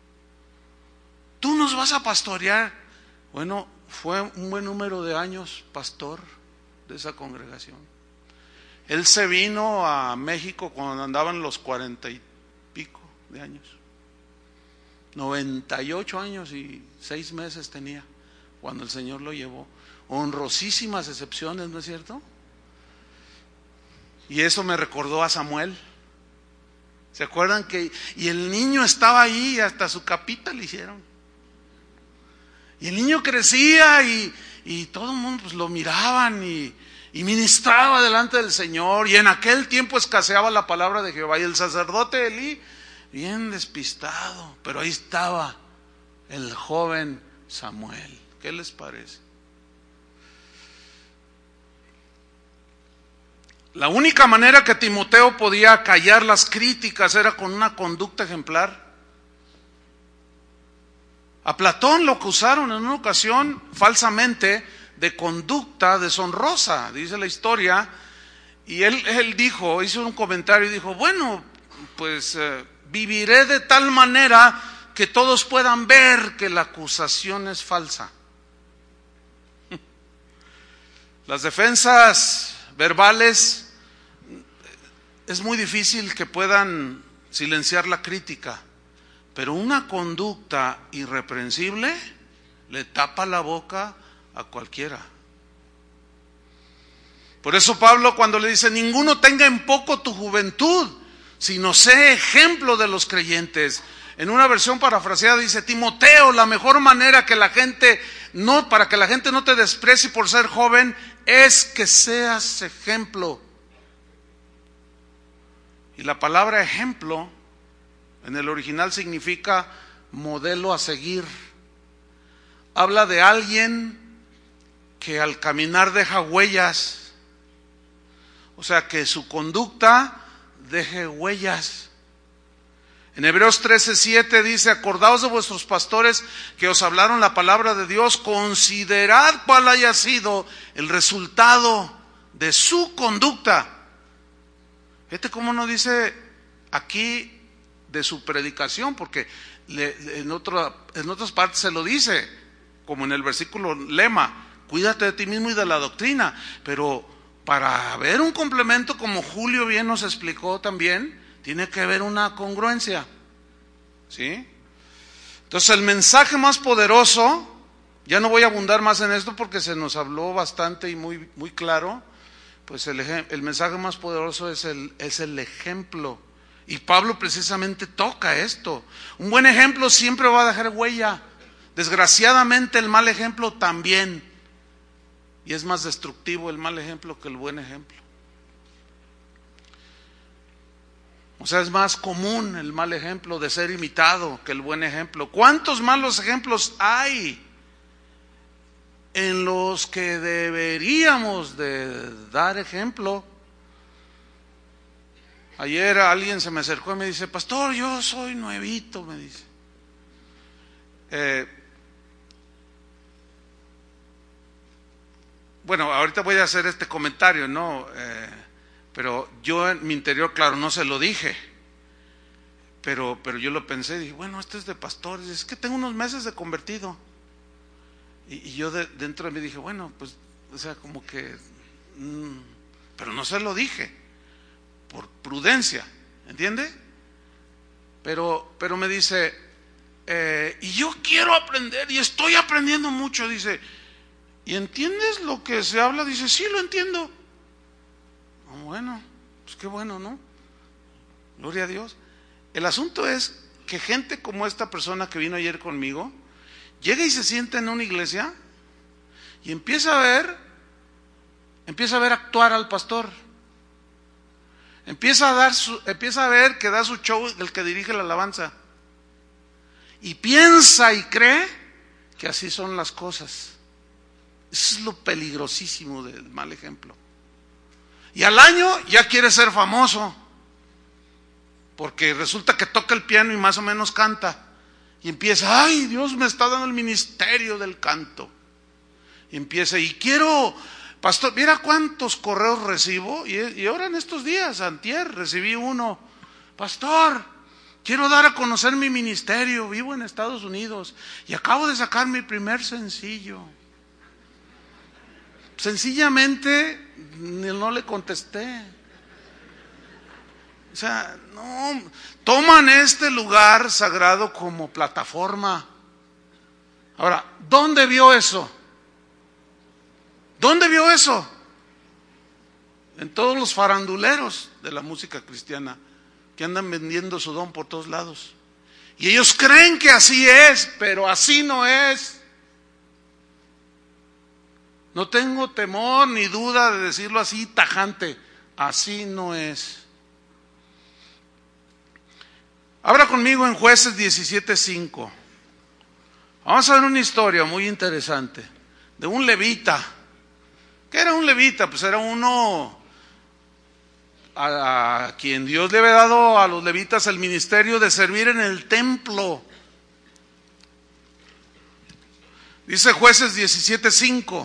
tú nos vas a pastorear. Bueno, fue un buen número de años pastor de esa congregación. Él se vino a México cuando andaban los cuarenta y pico de años. Noventa y ocho años y seis meses tenía cuando el Señor lo llevó. Honrosísimas excepciones, ¿no es cierto? Y eso me recordó a Samuel. ¿Se acuerdan que? Y el niño estaba ahí y hasta su capita le hicieron. Y el niño crecía y, y todo el mundo pues, lo miraban y, y ministraba delante del Señor. Y en aquel tiempo escaseaba la palabra de Jehová. Y el sacerdote Elí, bien despistado, pero ahí estaba el joven Samuel. ¿Qué les parece? La única manera que Timoteo podía callar las críticas era con una conducta ejemplar. A Platón lo acusaron en una ocasión falsamente de conducta deshonrosa, dice la historia, y él, él dijo, hizo un comentario y dijo, bueno, pues eh, viviré de tal manera que todos puedan ver que la acusación es falsa. Las defensas verbales, es muy difícil que puedan silenciar la crítica, pero una conducta irreprensible le tapa la boca a cualquiera. Por eso Pablo cuando le dice, ninguno tenga en poco tu juventud, sino sé ejemplo de los creyentes. En una versión parafraseada dice, Timoteo, la mejor manera que la gente no, para que la gente no te desprecie por ser joven, es que seas ejemplo. Y la palabra ejemplo en el original significa modelo a seguir. Habla de alguien que al caminar deja huellas, o sea que su conducta deje huellas. En Hebreos trece siete dice, acordaos de vuestros pastores que os hablaron la palabra de Dios, considerad cuál haya sido el resultado de su conducta. Fíjate cómo no dice aquí de su predicación, porque le, en, otra, en otras partes se lo dice, como en el versículo lema, cuídate de ti mismo y de la doctrina, pero para ver un complemento, como Julio bien nos explicó también, tiene que haber una congruencia, ¿sí? Entonces el mensaje más poderoso, ya no voy a abundar más en esto porque se nos habló bastante y muy, muy claro, pues el, el mensaje más poderoso es el, es el ejemplo. Y Pablo precisamente toca esto. Un buen ejemplo siempre va a dejar huella. Desgraciadamente el mal ejemplo también. Y es más destructivo el mal ejemplo que el buen ejemplo. O sea, es más común el mal ejemplo de ser imitado que el buen ejemplo. ¿Cuántos malos ejemplos hay en los que deberíamos de dar ejemplo? Ayer alguien se me acercó y me dice, pastor, yo soy nuevito, me dice. Eh, bueno, ahorita voy a hacer este comentario, ¿no? Eh, pero yo en mi interior, claro, no se lo dije. Pero, pero yo lo pensé, dije, bueno, esto es de pastores, es que tengo unos meses de convertido. Y, y yo de, dentro de mí dije, bueno, pues, o sea, como que, mmm, pero no se lo dije, por prudencia, ¿entiende? Pero, pero me dice, eh, y yo quiero aprender, y estoy aprendiendo mucho, dice, ¿y entiendes lo que se habla? Dice, sí, lo entiendo. Oh, bueno, pues qué bueno, ¿no? Gloria a Dios. El asunto es que gente como esta persona que vino ayer conmigo, llega y se sienta en una iglesia y empieza a ver, empieza a ver actuar al pastor. Empieza a dar su, empieza a ver que da su show el que dirige la alabanza. Y piensa y cree que así son las cosas. Eso es lo peligrosísimo del mal ejemplo. Y al año ya quiere ser famoso. Porque resulta que toca el piano y más o menos canta. Y empieza, ay, Dios me está dando el ministerio del canto. Y empieza, y quiero, pastor, mira cuántos correos recibo. Y, y ahora en estos días, antier, recibí uno. Pastor, quiero dar a conocer mi ministerio. Vivo en Estados Unidos. Y acabo de sacar mi primer sencillo. Sencillamente, no le contesté. O sea, no, toman este lugar sagrado como plataforma. Ahora, ¿dónde vio eso? ¿Dónde vio eso? En todos los faranduleros de la música cristiana que andan vendiendo su don por todos lados. Y ellos creen que así es, pero así no es. No tengo temor ni duda de decirlo así tajante. Así no es. Abra conmigo en Jueces diecisiete cinco. Vamos a ver una historia muy interesante de un levita. ¿Qué era un levita? Pues era uno a, a quien Dios le había dado a los levitas el ministerio de servir en el templo. Dice Jueces diecisiete cinco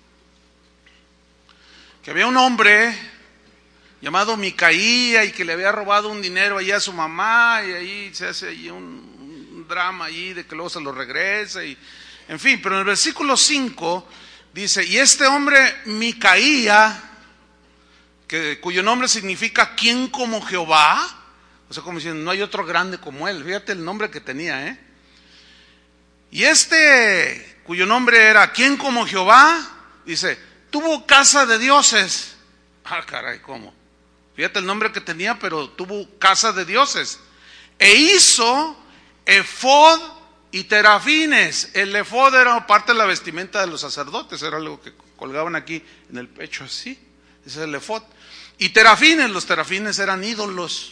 que había un hombre llamado Micaía y que le había robado un dinero allí a su mamá, y ahí se hace ahí un, un drama allí de que luego se lo regresa, y en fin. Pero en el versículo cinco dice, y este hombre Micaía, que, cuyo nombre significa ¿quién como Jehová? O sea, como diciendo, no hay otro grande como él. Fíjate el nombre que tenía, ¿eh? Y este, cuyo nombre era ¿quién como Jehová? Dice, tuvo casa de dioses. Ah, caray, ¿cómo? Fíjate el nombre que tenía, pero tuvo casa de dioses. E hizo efod y terafines. El efod era parte de la vestimenta de los sacerdotes, era algo que colgaban aquí en el pecho así. Ese es el efod. Y terafines, los terafines eran ídolos.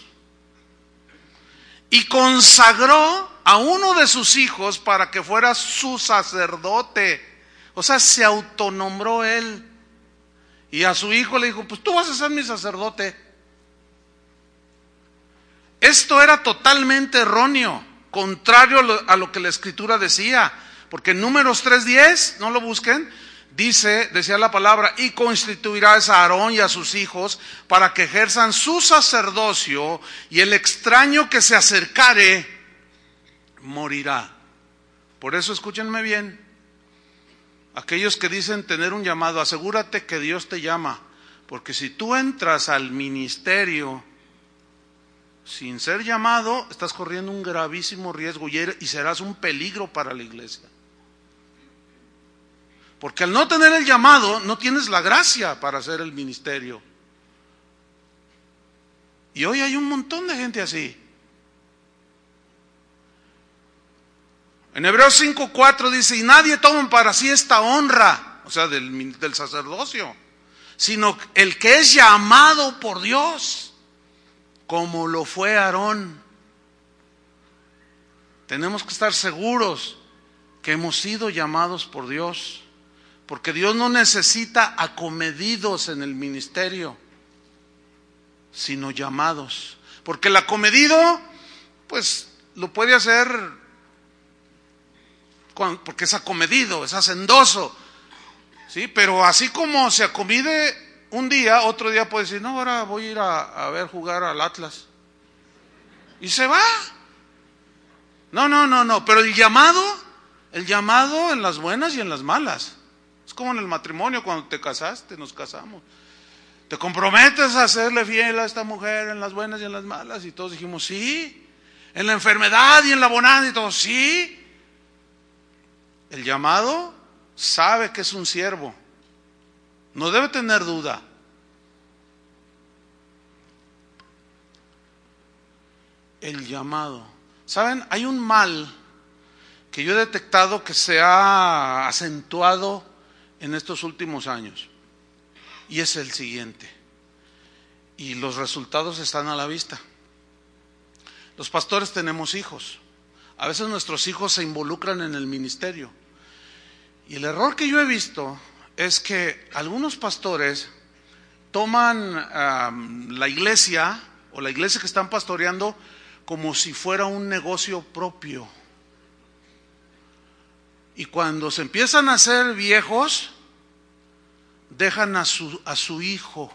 Y consagró a uno de sus hijos para que fuera su sacerdote. O sea, se autonombró él. Y a su hijo le dijo, pues tú vas a ser mi sacerdote. Esto era totalmente erróneo, contrario a lo, a lo que la Escritura decía. Porque en Números tres diez, no lo busquen, dice, decía la palabra, y constituirás a Aarón y a sus hijos para que ejerzan su sacerdocio, y el extraño que se acercare morirá. Por eso escúchenme bien. Aquellos que dicen tener un llamado, asegúrate que Dios te llama, porque si tú entras al ministerio sin ser llamado, estás corriendo un gravísimo riesgo y serás un peligro para la iglesia. Porque al no tener el llamado, no tienes la gracia para hacer el ministerio. Y hoy hay un montón de gente así. En Hebreos cinco cuatro dice, y nadie toma para sí esta honra, o sea, del, del sacerdocio, sino el que es llamado por Dios, como lo fue Aarón. Tenemos que estar seguros que hemos sido llamados por Dios, porque Dios no necesita acomedidos en el ministerio. sino llamados. Porque el acomedido, pues lo puede hacer porque es acomedido, es hacendoso, ¿sí? Pero así como se acomide un día, otro día puede decir, no, ahora voy a ir a, a ver jugar al Atlas. Y se va. No, no, no, no. Pero el llamado, el llamado en las buenas y en las malas. Es como en el matrimonio, cuando te casaste, nos casamos. Te comprometes a serle fiel a esta mujer en las buenas y en las malas. Y todos dijimos, sí. En la enfermedad y en la bonanza y todo, sí. El llamado sabe que es un siervo. No debe tener duda. El llamado. ¿Saben? Hay un mal que yo he detectado que se ha acentuado en estos últimos años. Y es el siguiente. Y los resultados están a la vista. Los pastores tenemos hijos. A veces nuestros hijos se involucran en el ministerio. Y el error que yo he visto es que algunos pastores toman um, la iglesia o la iglesia que están pastoreando como si fuera un negocio propio. Y cuando se empiezan a hacer viejos, dejan a su, a su hijo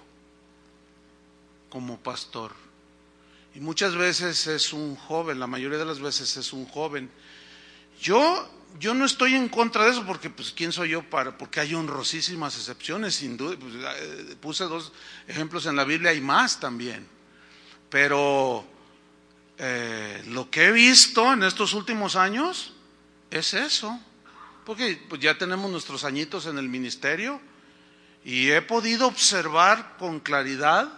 como pastor. Y muchas veces es un joven, la mayoría de las veces es un joven. Yo, yo no estoy en contra de eso porque, pues, ¿quién soy yo para? Porque hay honrosísimas excepciones, sin duda. Pues, eh, puse dos ejemplos en la Biblia y más también. Pero eh, lo que he visto en estos últimos años es eso. Porque pues, ya tenemos nuestros añitos en el ministerio y he podido observar con claridad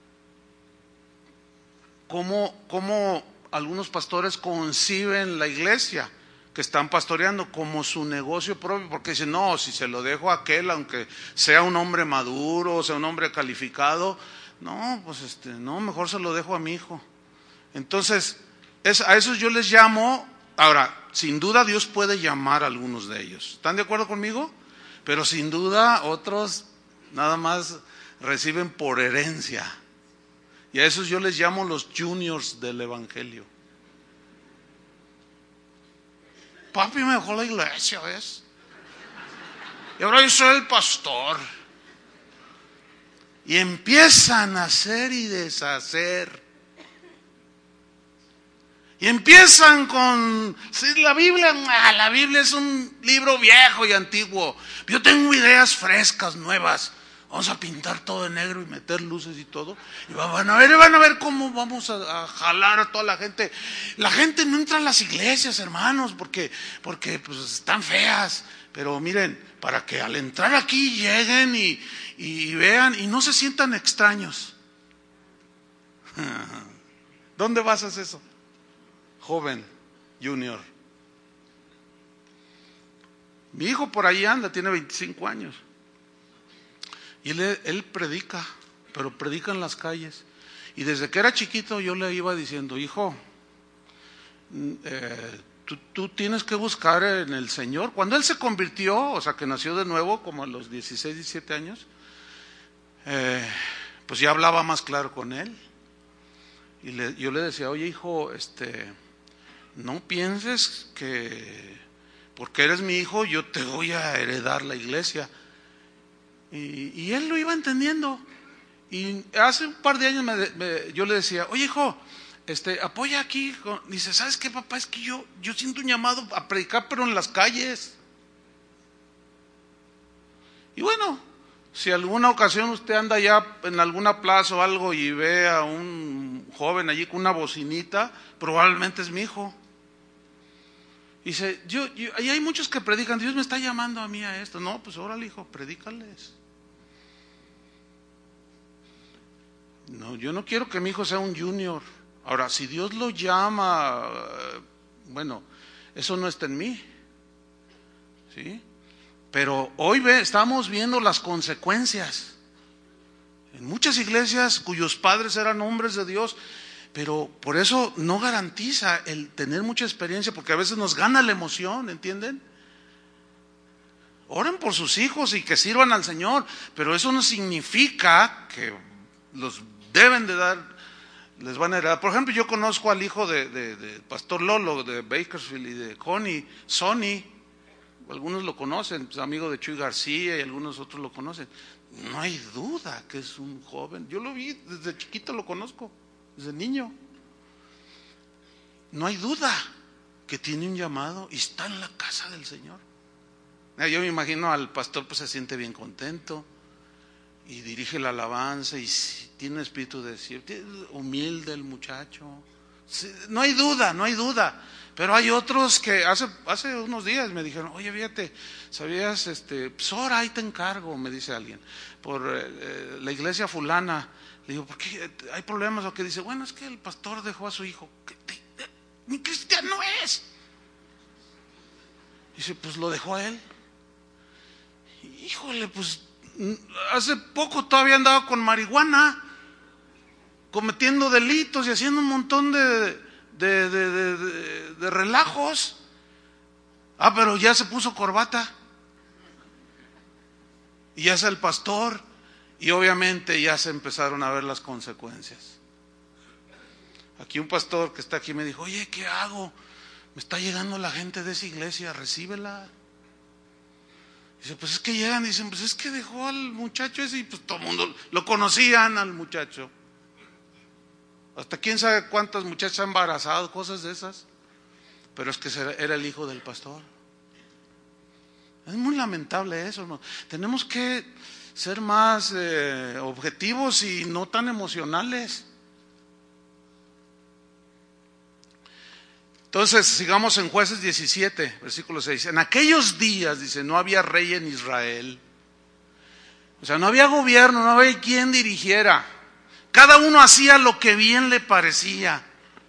cómo, cómo algunos pastores conciben la iglesia que están pastoreando como su negocio propio, porque dicen, no, si se lo dejo a aquel, aunque sea un hombre maduro, sea un hombre calificado, no, pues este, no, mejor se lo dejo a mi hijo. Entonces, es, a esos yo les llamo, ahora, sin duda Dios puede llamar a algunos de ellos. ¿Están de acuerdo conmigo? Pero sin duda otros nada más reciben por herencia. Y a esos yo les llamo los juniors del evangelio. Papi me dejó la iglesia, ¿ves? Y ahora yo soy el pastor. Y empiezan a hacer y deshacer. Y empiezan con, sí, la Biblia, ah, la Biblia es un libro viejo y antiguo. Yo tengo ideas frescas, nuevas. Vamos a pintar todo de negro y meter luces y todo. Y van a ver, van a ver cómo vamos a, a jalar a toda la gente. La gente no entra a las iglesias, hermanos, porque, porque pues, están feas. Pero miren, para que al entrar aquí lleguen y, y vean y no se sientan extraños. ¿Dónde basas eso? Joven, junior. Mi hijo por ahí anda, tiene veinticinco años. Y él, él predica, pero predica en las calles. Y desde que era chiquito yo le iba diciendo, hijo, eh, tú, tú tienes que buscar en el Señor. Cuando él se convirtió, o sea que nació de nuevo, como a los dieciséis, diecisiete años, eh, pues ya hablaba más claro con él. Y le, yo le decía, oye hijo, este, no pienses que porque eres mi hijo yo te voy a heredar la iglesia. Y, y él lo iba entendiendo. Y hace un par de años me, me, yo le decía, oye hijo, este, apoya aquí. Dice, ¿sabes qué, papá? Es que yo, yo siento un llamado a predicar, pero en las calles. Y bueno, si alguna ocasión usted anda ya en alguna plaza o algo y ve a un joven allí con una bocinita, probablemente es mi hijo. Dice, yo, yo, y hay muchos que predican, Dios me está llamando a mí a esto. No, pues órale hijo, predícales. No, yo no quiero que mi hijo sea un junior. Ahora, si Dios lo llama, bueno, eso no está en mí, ¿sí? Pero hoy ve, estamos viendo las consecuencias. En muchas iglesias cuyos padres eran hombres de Dios, pero por eso no garantiza el tener mucha experiencia, porque a veces nos gana la emoción, ¿entienden? Oren por sus hijos y que sirvan al Señor, pero eso no significa que los deben de dar, les van a heredar. Por ejemplo, yo conozco al hijo de, de, de Pastor Lolo, de Bakersfield, y de Connie, Sonny, algunos lo conocen, pues, amigo de Chuy García, y algunos otros lo conocen. No hay duda que es un joven, yo lo vi, desde chiquito lo conozco, desde niño. No hay duda que tiene un llamado y está en la casa del Señor. Yo me imagino al pastor, pues se siente bien contento y dirige la alabanza y tiene un espíritu de decir, humilde el muchacho. No hay duda, no hay duda. Pero hay otros que hace hace unos días me dijeron, oye, fíjate, ¿sabías? Este, pues ahora ahí te encargo, me dice alguien, por eh, la iglesia fulana. Le digo, ¿por qué hay problemas? O que dice, bueno, es que el pastor dejó a su hijo. Ni cristiano es. Dice, pues lo dejó a él. Híjole, pues hace poco todavía andaba con marihuana, cometiendo delitos y haciendo un montón de, de, de, de, de, de relajos. Ah, pero ya se puso corbata y ya es el pastor, y obviamente ya se empezaron a ver las consecuencias. Aquí un pastor que está aquí me dijo, oye, ¿qué hago? Me está llegando la gente de esa iglesia, recíbela. Dice, pues es que llegan y dicen, pues es que dejó al muchacho ese, y pues todo el mundo lo conocían al muchacho. Hasta quién sabe cuántas muchachas han embarazado, cosas de esas. Pero es que era el hijo del pastor. Es muy lamentable eso, ¿no? Tenemos que ser más eh, objetivos y no tan emocionales. Entonces, sigamos en Jueces diecisiete, versículo seis. En aquellos días, dice, no había rey en Israel. O sea, no había gobierno, no había quien dirigiera. Cada uno hacía lo que bien le parecía.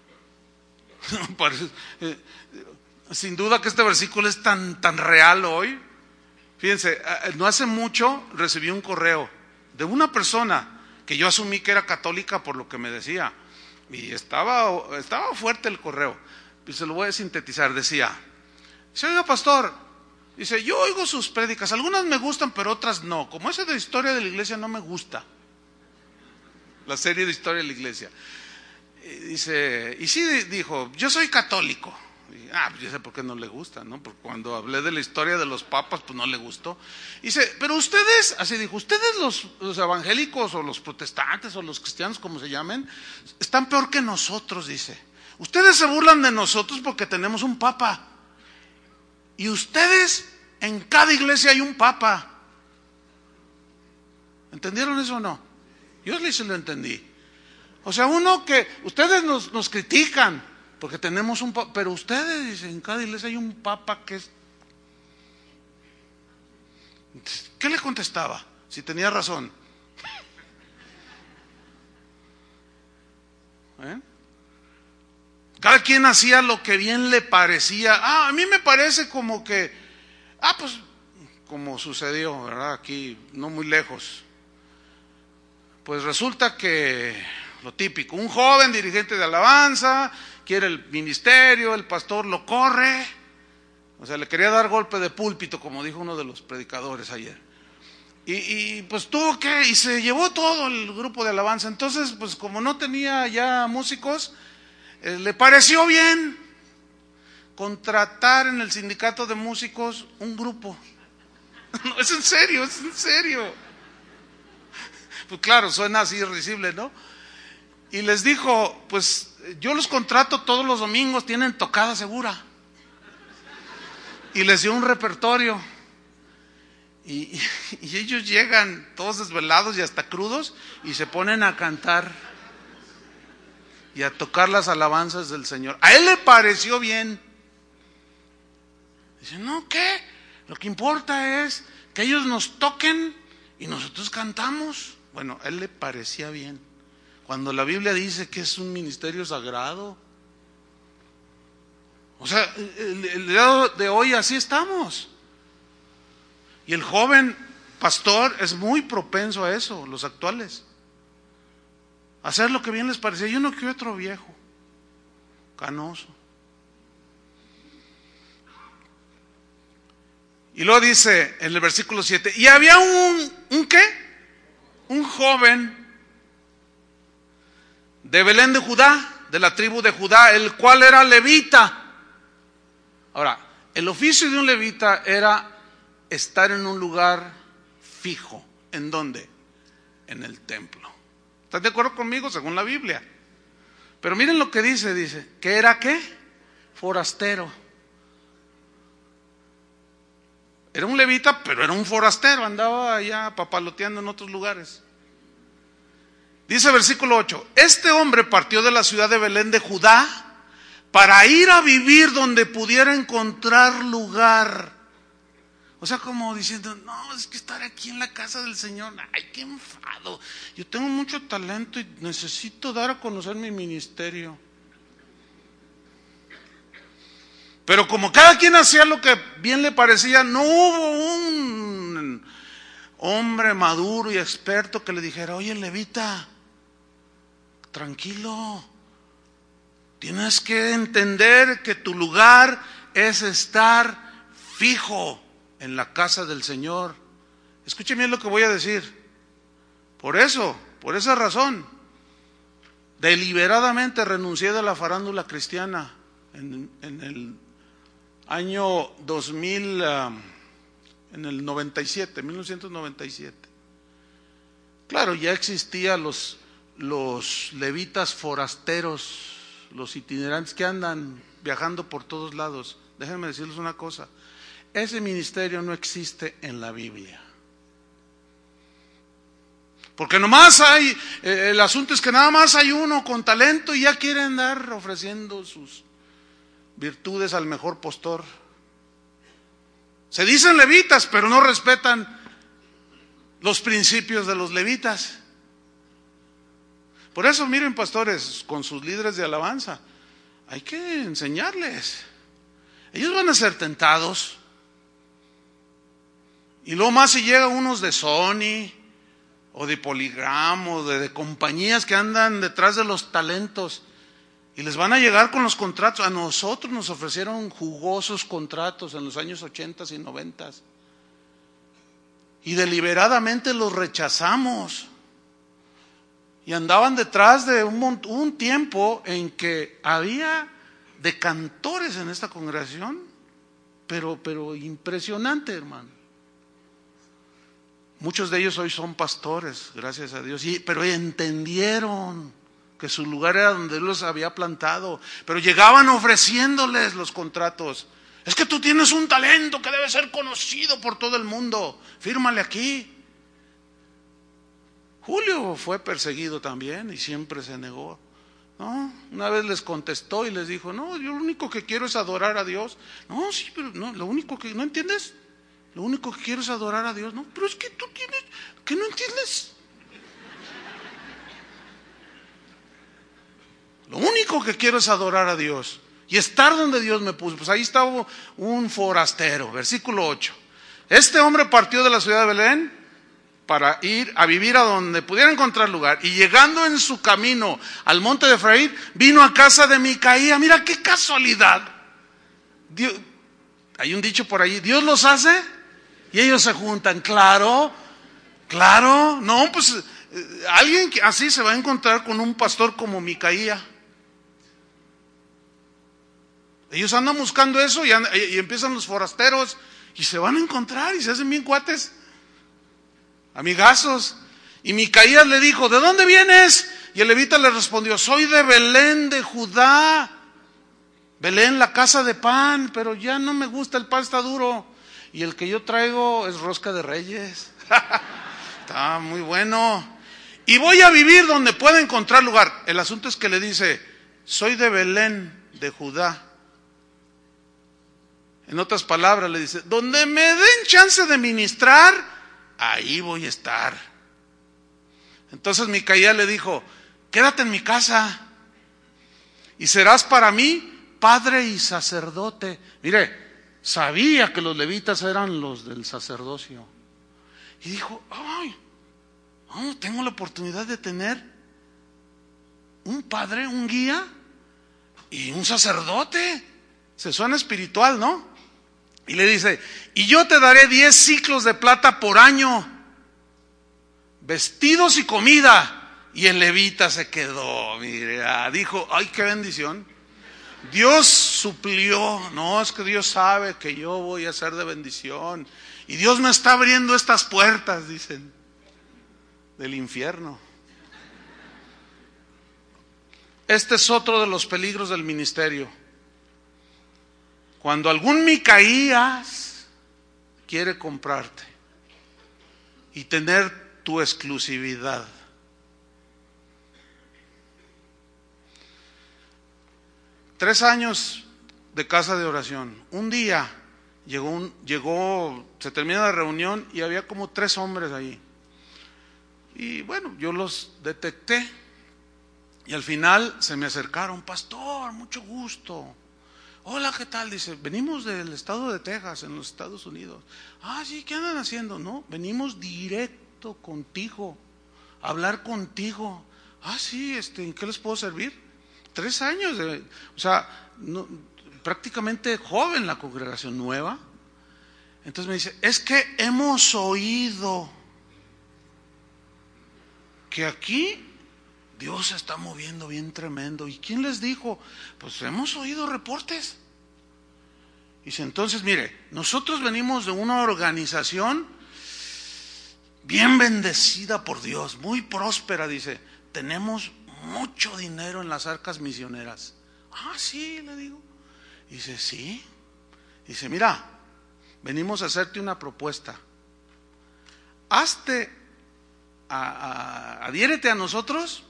Sin duda que este versículo es tan, tan real hoy. Fíjense, no hace mucho recibí un correo de una persona que yo asumí que era católica por lo que me decía. Y estaba, estaba fuerte el correo. Y se lo voy a sintetizar. Decía, dice, oiga pastor, dice, yo oigo sus prédicas, algunas me gustan pero otras no. Como esa de historia de la iglesia no me gusta. La serie de historia de la iglesia. Y dice, y sí dijo, yo soy católico. Y, ah, pues yo sé por qué no le gusta, ¿no? Porque cuando hablé de la historia de los papas, pues no le gustó. Dice, pero ustedes, así dijo, ustedes los, los evangélicos o los protestantes o los cristianos, como se llamen, están peor que nosotros, dice. Ustedes se burlan de nosotros porque tenemos un papa. Y ustedes, en cada iglesia hay un papa. ¿Entendieron eso o no? Yo sí lo entendí. O sea, uno que, ustedes nos, nos critican porque tenemos un papa, pero ustedes, dicen, en cada iglesia hay un papa que es... ¿Qué le contestaba? Si tenía razón. ¿Eh? Cada quien hacía lo que bien le parecía. Ah, a mí me parece como que, ah, pues, como sucedió, ¿verdad? Aquí, no muy lejos. Pues resulta que, lo típico, un joven dirigente de alabanza, quiere el ministerio, el pastor lo corre. O sea, le quería dar golpe de púlpito, como dijo uno de los predicadores ayer. Y, y pues tuvo que, y se llevó todo el grupo de alabanza. Entonces, pues como no tenía ya músicos, Eh, le pareció bien contratar en el sindicato de músicos un grupo. No, es en serio, es en serio. Pues claro, suena así irrisible, ¿no? Y les dijo, pues yo los contrato todos los domingos, tienen tocada segura. Y les dio un repertorio. Y, y ellos llegan todos desvelados y hasta crudos y se ponen a cantar y a tocar las alabanzas del Señor. A él le pareció bien. Dice, no, ¿qué? Lo que importa es que ellos nos toquen y nosotros cantamos. Bueno, a él le parecía bien. Cuando la Biblia dice que es un ministerio sagrado. O sea, el, el día de hoy así estamos. Y el joven pastor es muy propenso a eso, los actuales. Hacer lo que bien les parecía. Yo no quiero otro viejo, canoso. Y luego dice en el versículo siete, y había un, ¿un qué? Un joven de Belén de Judá, de la tribu de Judá, el cual era levita. Ahora, el oficio de un levita era estar en un lugar fijo. ¿En dónde? En el templo. ¿Están de acuerdo conmigo? Según la Biblia. Pero miren lo que dice, dice, ¿que era qué? Forastero. Era un levita, pero era un forastero, andaba allá papaloteando en otros lugares. Dice versículo ocho, este hombre partió de la ciudad de Belén de Judá para ir a vivir donde pudiera encontrar lugar. O sea, como diciendo, no, es que estar aquí en la casa del Señor, ay, qué enfado. Yo tengo mucho talento y necesito dar a conocer mi ministerio. Pero como cada quien hacía lo que bien le parecía, no hubo un hombre maduro y experto que le dijera, oye, levita, tranquilo, tienes que entender que tu lugar es estar fijo en la casa del Señor. Escuchen bien lo que voy a decir. Por eso, por esa razón, deliberadamente renuncié de la farándula cristiana en, en el año dos mil, uh, en el noventa y siete, mil novecientos noventa y siete. Claro, ya existían los, los levitas forasteros, los itinerantes que andan viajando por todos lados. Déjenme decirles una cosa, ese ministerio no existe en la Biblia. Porque nomás hay, eh, el asunto es que nada más hay uno con talento y ya quieren andar ofreciendo sus virtudes al mejor postor. Se dicen levitas, pero no respetan los principios de los levitas. Por eso, miren, pastores, con sus líderes de alabanza, hay que enseñarles. Ellos van a ser tentados. Y luego más si llegan unos de Sony, o de Polygram, o de, de compañías que andan detrás de los talentos, y les van a llegar con los contratos. A nosotros nos ofrecieron jugosos contratos en los años ochenta y noventa. Y deliberadamente los rechazamos. Y andaban detrás de un, un tiempo en que había de cantores en esta congregación, pero, pero impresionante, hermano. Muchos de ellos hoy son pastores, gracias a Dios, y, pero entendieron que su lugar era donde Dios los había plantado, pero llegaban ofreciéndoles los contratos. Es que tú tienes un talento que debe ser conocido por todo el mundo, fírmale aquí. Julio fue perseguido también y siempre se negó. No, una vez les contestó y les dijo, no, yo lo único que quiero es adorar a Dios. No, sí, pero no, lo único que, ¿no entiendes? Lo único que quiero es adorar a Dios. No, pero es que tú tienes, ¿que no entiendes? Lo único que quiero es adorar a Dios y estar donde Dios me puso. Pues ahí estaba un forastero, versículo ocho. Este hombre partió de la ciudad de Belén para ir a vivir a donde pudiera encontrar lugar, y llegando en su camino al monte de Efraín, vino a casa de Micaía. Mira qué casualidad. Dios, hay un dicho por ahí, Dios los hace y ellos se juntan. Claro, claro. No, pues eh, alguien que así se va a encontrar con un pastor como Micaía. Ellos andan buscando eso y, andan, y empiezan los forasteros y se van a encontrar y se hacen bien cuates, amigazos. Y Micaías le dijo, ¿de dónde vienes? Y el levita le respondió, soy de Belén de Judá. Belén, la casa de pan, pero ya no me gusta, el pan está duro. Y el que yo traigo es rosca de reyes. Está muy bueno. Y voy a vivir donde pueda encontrar lugar. El asunto es que le dice, soy de Belén de Judá. En otras palabras le dice, donde me den chance de ministrar, ahí voy a estar. Entonces Micaía le dijo, quédate en mi casa y serás para mí padre y sacerdote. Mire, sabía que los levitas eran los del sacerdocio. Y dijo, ay, oh, tengo la oportunidad de tener un padre, un guía y un sacerdote. Se suena espiritual, ¿no? Y le dice, y yo te daré diez ciclos de plata por año, vestidos y comida, Y el levita se quedó, mire, dijo, ay, qué bendición. Dios suplió, no, es que Dios sabe que yo voy a ser de bendición. Y Dios me está abriendo estas puertas, dicen, del infierno. Este es otro de los peligros del ministerio. Cuando algún Micaías quiere comprarte y tener tu exclusividad. Tres años de casa de oración. Un día llegó, un, llegó, se termina la reunión y había como tres hombres ahí. Y bueno, yo los detecté y al final se me acercaron, pastor, mucho gusto. Hola, ¿qué tal? Dice, venimos del estado de Texas, en los Estados Unidos. Ah, sí, ¿qué andan haciendo? No, venimos directo contigo, a hablar contigo. Ah, sí, este, ¿en qué les puedo servir? Tres años, de, o sea, no, prácticamente joven la congregación nueva. Entonces me dice, es que hemos oído que aquí Dios se está moviendo bien tremendo. ¿Y quién les dijo? Pues hemos oído reportes. Dice, entonces mire, nosotros venimos de una organización bien bendecida por Dios, muy próspera, dice, tenemos mucho dinero en las arcas misioneras. Ah, sí, le digo. Dice, sí. Dice, mira, venimos a hacerte una propuesta. Hazte, a, a, adhiérete a nosotros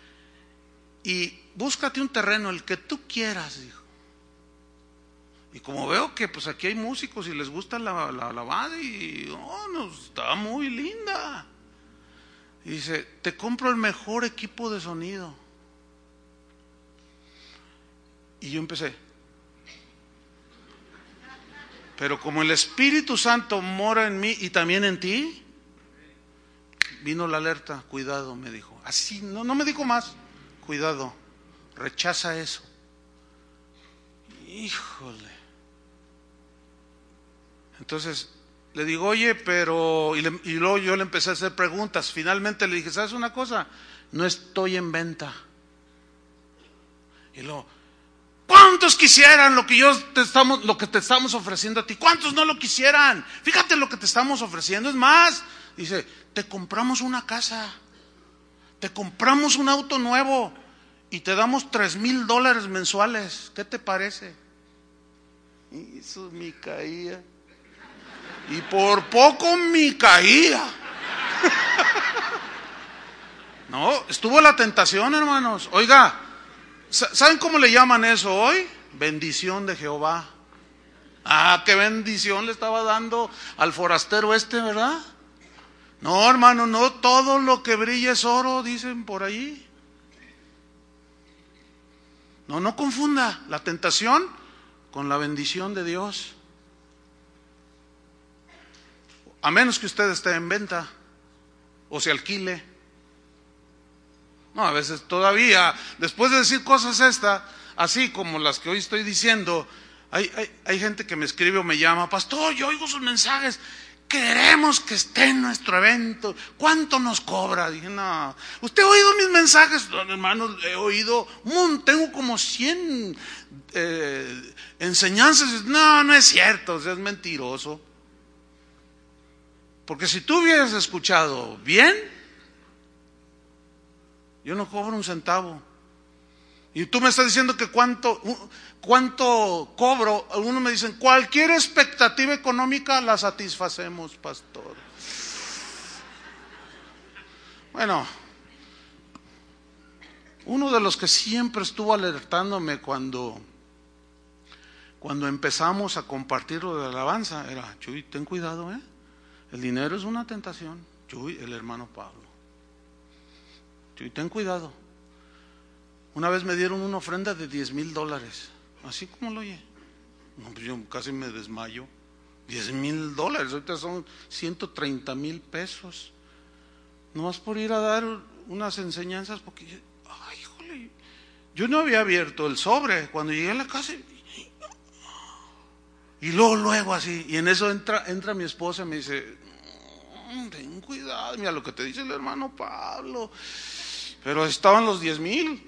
y búscate un terreno, el que tú quieras, dijo. Y como veo que pues aquí hay músicos y les gusta la, la, la banda y oh, no, está muy linda. Y dice, te compro el mejor equipo de sonido. Y yo empecé. Pero como el Espíritu Santo mora en mí y también en ti, vino la alerta, cuidado, me dijo. Así, no, no me dijo más. Cuidado, rechaza eso. Híjole. Entonces le digo, oye, pero... Y, le, y luego yo le empecé a hacer preguntas. Finalmente le dije, ¿sabes una cosa? No estoy en venta. Y luego, ¿cuántos quisieran lo que yo te estamos, lo que te estamos ofreciendo a ti? ¿Cuántos no lo quisieran? Fíjate lo que te estamos ofreciendo. Es más, dice, te compramos una casa, te compramos un auto nuevo y te damos tres mil dólares mensuales. ¿Qué te parece? Y eso me caía. Y por poco me caía. No, estuvo la tentación, hermanos. Oiga, ¿saben cómo le llaman eso hoy? Bendición de Jehová. Ah, qué bendición le estaba dando al forastero este, ¿verdad? No, hermano, no todo lo que brilla es oro, dicen por ahí. No, no confunda la tentación con la bendición de Dios. A menos que usted esté en venta o se alquile. No, a veces todavía, después de decir cosas estas, así como las que hoy estoy diciendo, hay, hay, hay gente que me escribe o me llama, pastor, yo oigo sus mensajes, queremos que esté en nuestro evento, ¿cuánto nos cobra? Dije, no, ¿usted ha oído mis mensajes? No, hermano, he oído, mm, tengo como cien eh, enseñanzas. No, no es cierto, o sea, es mentiroso. Porque si tú hubieras escuchado bien, yo no cobro un centavo. Y tú me estás diciendo que cuánto, cuánto cobro. Algunos me dicen, cualquier expectativa económica la satisfacemos, pastor. Bueno, uno de los que siempre estuvo alertándome cuando, cuando empezamos a compartir lo de la alabanza era, Chuy, ten cuidado, ¿eh? El dinero es una tentación. Chuy, el hermano Pablo. Chuy, ten cuidado. Una vez me dieron una ofrenda de diez mil dólares. Así como lo oye. No, pues yo casi me desmayo. Diez mil dólares, ahorita son ciento treinta mil pesos. Nomás por ir a dar unas enseñanzas, porque, ay, híjole, yo no había abierto el sobre. Cuando llegué a la casa, y luego, luego así, y en eso entra, entra mi esposa y me dice, ten cuidado, mira lo que te dice el hermano Pablo. pero estaban los diez mil.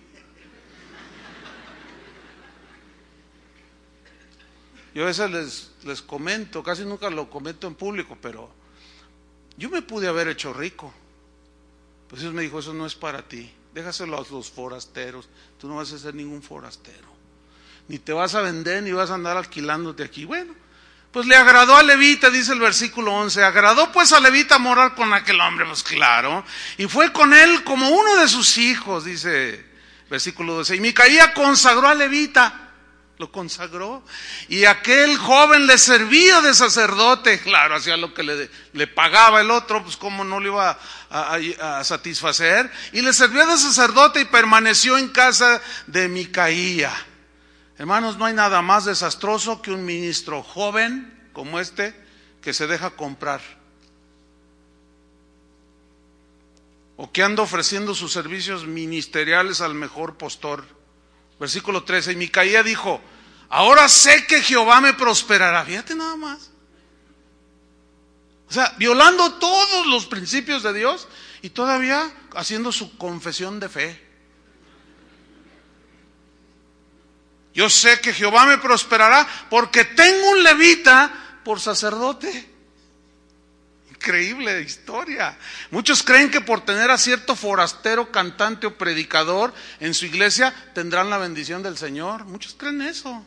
Yo a veces les, les comento, casi nunca lo comento en público, pero yo me pude haber hecho rico. Pues Dios me dijo, eso no es para ti, déjaselo a los forasteros, tú no vas a ser ningún forastero, ni te vas a vender, ni vas a andar alquilándote aquí. Bueno, pues le agradó a Levita, dice el versículo once, agradó pues a Levita morar con aquel hombre, pues claro, y fue con él como uno de sus hijos, dice versículo doce, y Micaía consagró a Levita, lo consagró, y aquel joven le servía de sacerdote, claro, hacía lo que le, le pagaba el otro, pues cómo no le iba a, a, a satisfacer, y le servía de sacerdote y permaneció en casa de Micaía. Hermanos, no hay nada más desastroso que un ministro joven como este que se deja comprar, o que anda ofreciendo sus servicios ministeriales al mejor postor. Versículo trece, y Micaía dijo, ahora sé que Jehová me prosperará. Fíjate nada más. O sea, violando todos los principios de Dios y todavía haciendo su confesión de fe. Yo sé que Jehová me prosperará porque tengo un levita por sacerdote. Increíble historia. Muchos creen que por tener a cierto forastero, cantante o predicador en su iglesia tendrán la bendición del Señor. Muchos creen eso.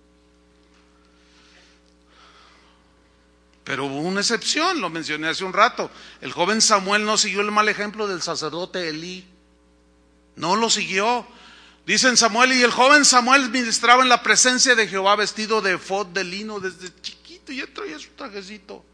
Pero hubo una excepción, lo mencioné hace un rato. El joven Samuel no siguió el mal ejemplo del sacerdote Elí. No lo siguió. Dicen Samuel, y el joven Samuel ministraba en la presencia de Jehová vestido de efod de lino desde chiquito, y él traía su trajecito.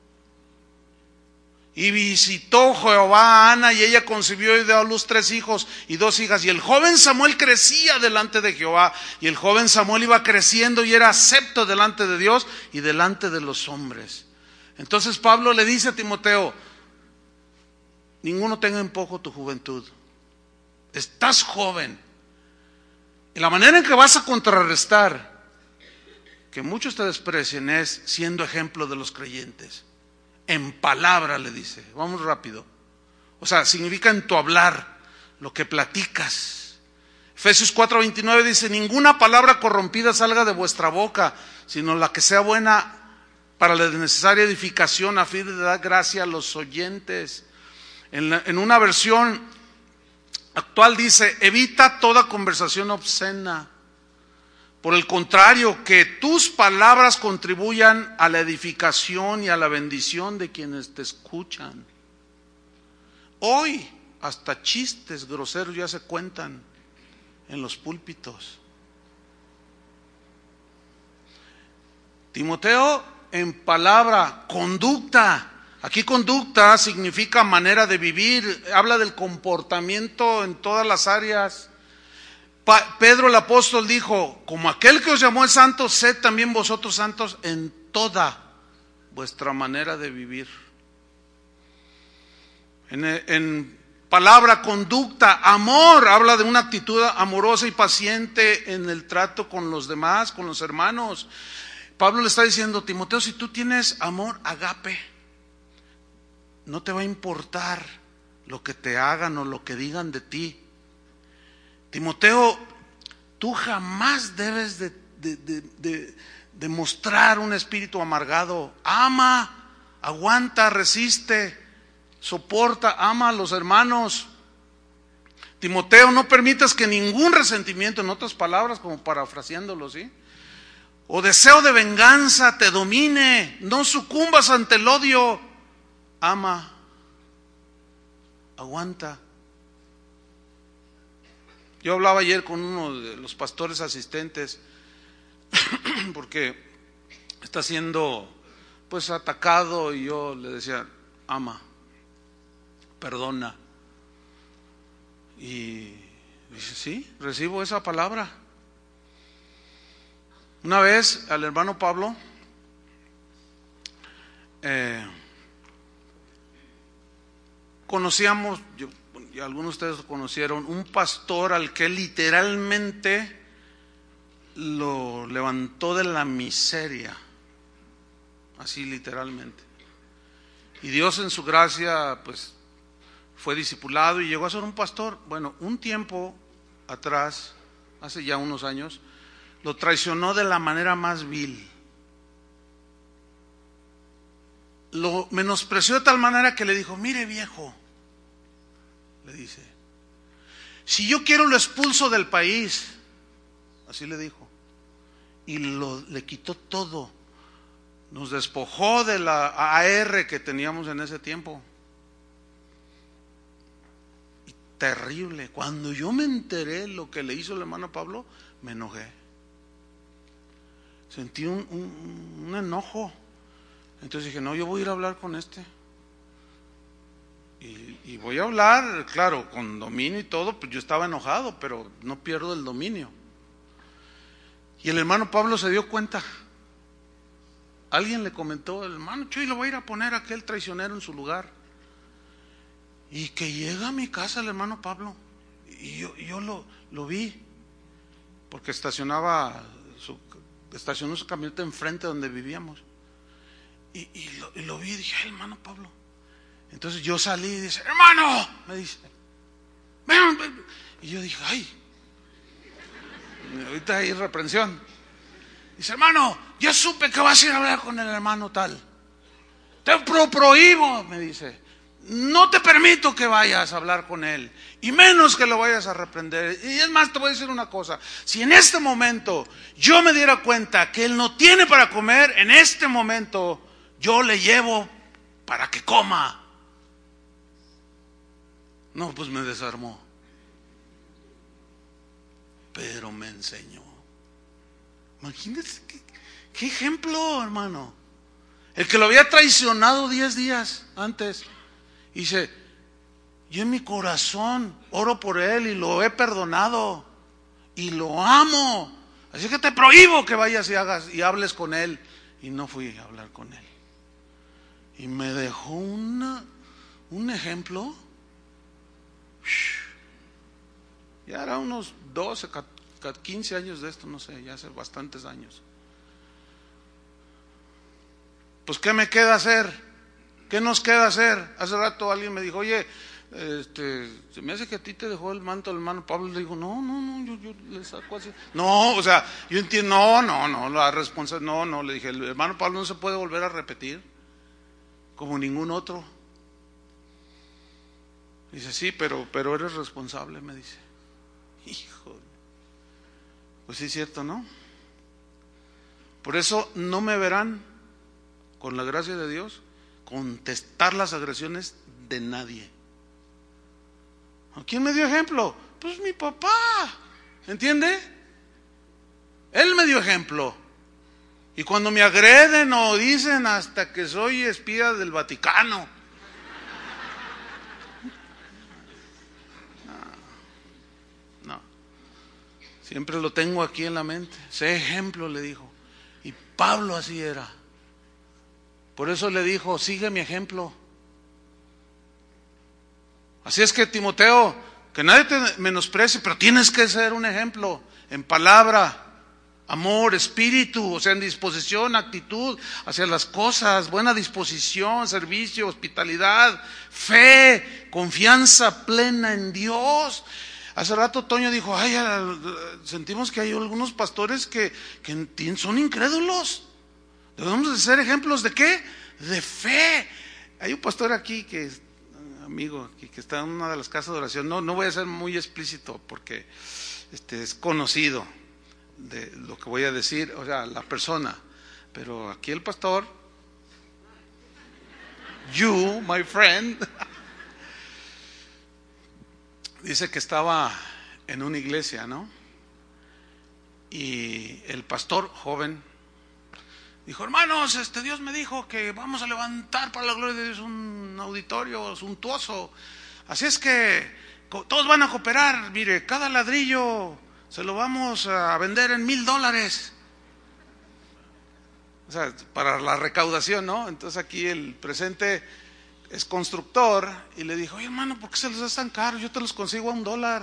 Y visitó Jehová a Ana, y ella concibió y dio a luz tres hijos y dos hijas. Y el joven Samuel crecía delante de Jehová. Y el joven Samuel iba creciendo y era acepto delante de Dios y delante de los hombres. Entonces Pablo le dice a Timoteo, ninguno tenga en poco tu juventud. Estás joven. Y la manera en que vas a contrarrestar que muchos te desprecien es siendo ejemplo de los creyentes. En palabra, le dice, vamos rápido. O sea, significa en tu hablar, lo que platicas. Efesios cuatro veintinueve dice, ninguna palabra corrompida salga de vuestra boca, sino la que sea buena para la necesaria edificación, a fin de dar gracia a los oyentes. En, la, en una versión actual dice, evita toda conversación obscena. Por el contrario, que tus palabras contribuyan a la edificación y a la bendición de quienes te escuchan. Hoy hasta chistes groseros ya se cuentan en los púlpitos. Timoteo, en palabra, conducta. Aquí conducta significa manera de vivir, habla del comportamiento en todas las áreas. Pedro el apóstol dijo, como aquel que os llamó es santo, sed también vosotros santos en toda vuestra manera de vivir. En, en palabra, conducta, amor, habla de una actitud amorosa y paciente en el trato con los demás, con los hermanos. Pablo le está diciendo, Timoteo, si tú tienes amor agape, no te va a importar lo que te hagan o lo que digan de ti. Timoteo, tú jamás debes de, de, de, de, de mostrar un espíritu amargado. Ama, aguanta, resiste, soporta, ama a los hermanos. Timoteo, no permitas que ningún resentimiento, en otras palabras, como parafraseándolo, ¿sí?, o deseo de venganza te domine. No sucumbas ante el odio. Ama, aguanta. Yo hablaba ayer con uno de los pastores asistentes porque está siendo pues atacado, y yo le decía, ama, perdona. Y dice, sí, recibo esa palabra. Una vez al hermano Pablo eh, conocíamos, yo, y algunos de ustedes lo conocieron, un pastor al que literalmente lo levantó de la miseria, así literalmente. Y Dios en su gracia pues fue discipulado y llegó a ser un pastor. Bueno, un tiempo atrás, hace ya unos años, lo traicionó de la manera más vil. Lo menospreció de tal manera que le dijo: mire viejo, le dice, si yo quiero lo expulso del país. Así le dijo. Y lo, le quitó todo. Nos despojó de la A R que teníamos en ese tiempo. Y terrible. Cuando yo me enteré lo que le hizo el hermano Pablo, me enojé. Sentí un, un, un enojo. Entonces dije: no, yo voy a ir a hablar con este. Y, y voy a hablar, claro, con dominio y todo. Pues yo estaba enojado, pero no pierdo el dominio. Y el hermano Pablo se dio cuenta. Alguien le comentó: el hermano Chuy lo voy a ir a poner a aquel traicionero en su lugar. Y que llega a mi casa el hermano Pablo. Y yo, yo lo, lo vi. Porque estacionaba su, estacionó su camioneta enfrente donde vivíamos. Y, y, lo, y lo vi y dije: ay, hermano Pablo. Entonces yo salí y dice: hermano, me dice, ven, ven. Y yo dije: ay, ahorita hay reprensión. Dice: hermano, yo supe que vas a ir a hablar con el hermano tal. Te pro prohíbo, me dice. No te permito que vayas a hablar con él, y menos que lo vayas a reprender. Y es más, te voy a decir una cosa: si en este momento yo me diera cuenta que él no tiene para comer, en este momento yo le llevo para que coma. No, pues me desarmó. Pero me enseñó. Imagínense qué, qué ejemplo, hermano. El que lo había traicionado diez días antes. Dice: yo en mi corazón oro por él y lo he perdonado y lo amo. Así que te prohíbo que vayas y hagas y hables con él. Y no fui a hablar con él. Y me dejó una, un ejemplo. Ya era unos doce, quince años de esto, no sé, ya hace bastantes años. Pues ¿qué me queda hacer? ¿Qué nos queda hacer? Hace rato alguien me dijo: oye, este, se me hace que a ti te dejó el manto el hermano Pablo. Le digo: no, no, no, yo, yo le saco así. No, o sea, yo entiendo, no, no, no, la responsabilidad, no, no, le dije: el hermano Pablo no se puede volver a repetir como ningún otro. Dice: sí, pero, pero eres responsable, me dice. Hijo, pues sí es cierto, ¿no? Por eso no me verán, con la gracia de Dios, contestar las agresiones de nadie. ¿A quién me dio ejemplo? Pues mi papá, ¿entiende? Él me dio ejemplo. Y cuando me agreden o dicen hasta que soy espía del Vaticano, no, no, siempre lo tengo aquí en la mente. Sé ejemplo, le dijo. Y Pablo así era. Por eso le dijo: sigue mi ejemplo. Así es que, Timoteo, que nadie te menosprecie, pero tienes que ser un ejemplo en palabra, amor, espíritu, o sea, en disposición, actitud hacia las cosas, buena disposición, servicio, hospitalidad, fe, confianza plena en Dios. Hace rato Toño dijo: ay, sentimos que hay algunos pastores que, que son incrédulos. Debemos de ser ejemplos ¿de qué? De fe. Hay un pastor aquí que es amigo, que, que está en una de las casas de oración. No, no voy a ser muy explícito porque este, es conocido de lo que voy a decir, o sea, la persona. Pero aquí el pastor, you, my friend, dice que estaba en una iglesia, ¿no? Y el pastor joven dijo: hermanos, este Dios me dijo que vamos a levantar para la gloria de Dios un auditorio suntuoso. Así es que todos van a cooperar. Mire, cada ladrillo se lo vamos a vender en mil dólares. O sea, para la recaudación, ¿no? Entonces aquí el presente es constructor y le dijo: oye, hermano, ¿por qué se los das tan caros? Yo te los consigo a un dólar.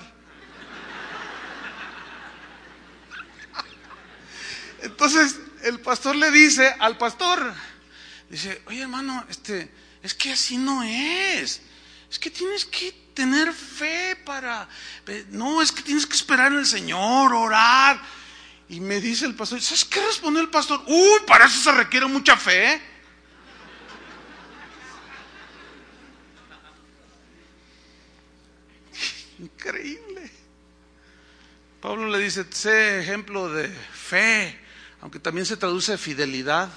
Entonces el pastor le dice al pastor, dice: oye, hermano, este, es que así no es. Es que tienes que tener fe para... No, es que tienes que esperar en el Señor, orar. Y me dice el pastor, ¿sabes qué respondió el pastor? Uy, para eso se requiere mucha fe. Increíble. Pablo le dice, sé ejemplo de fe, aunque también se traduce fidelidad.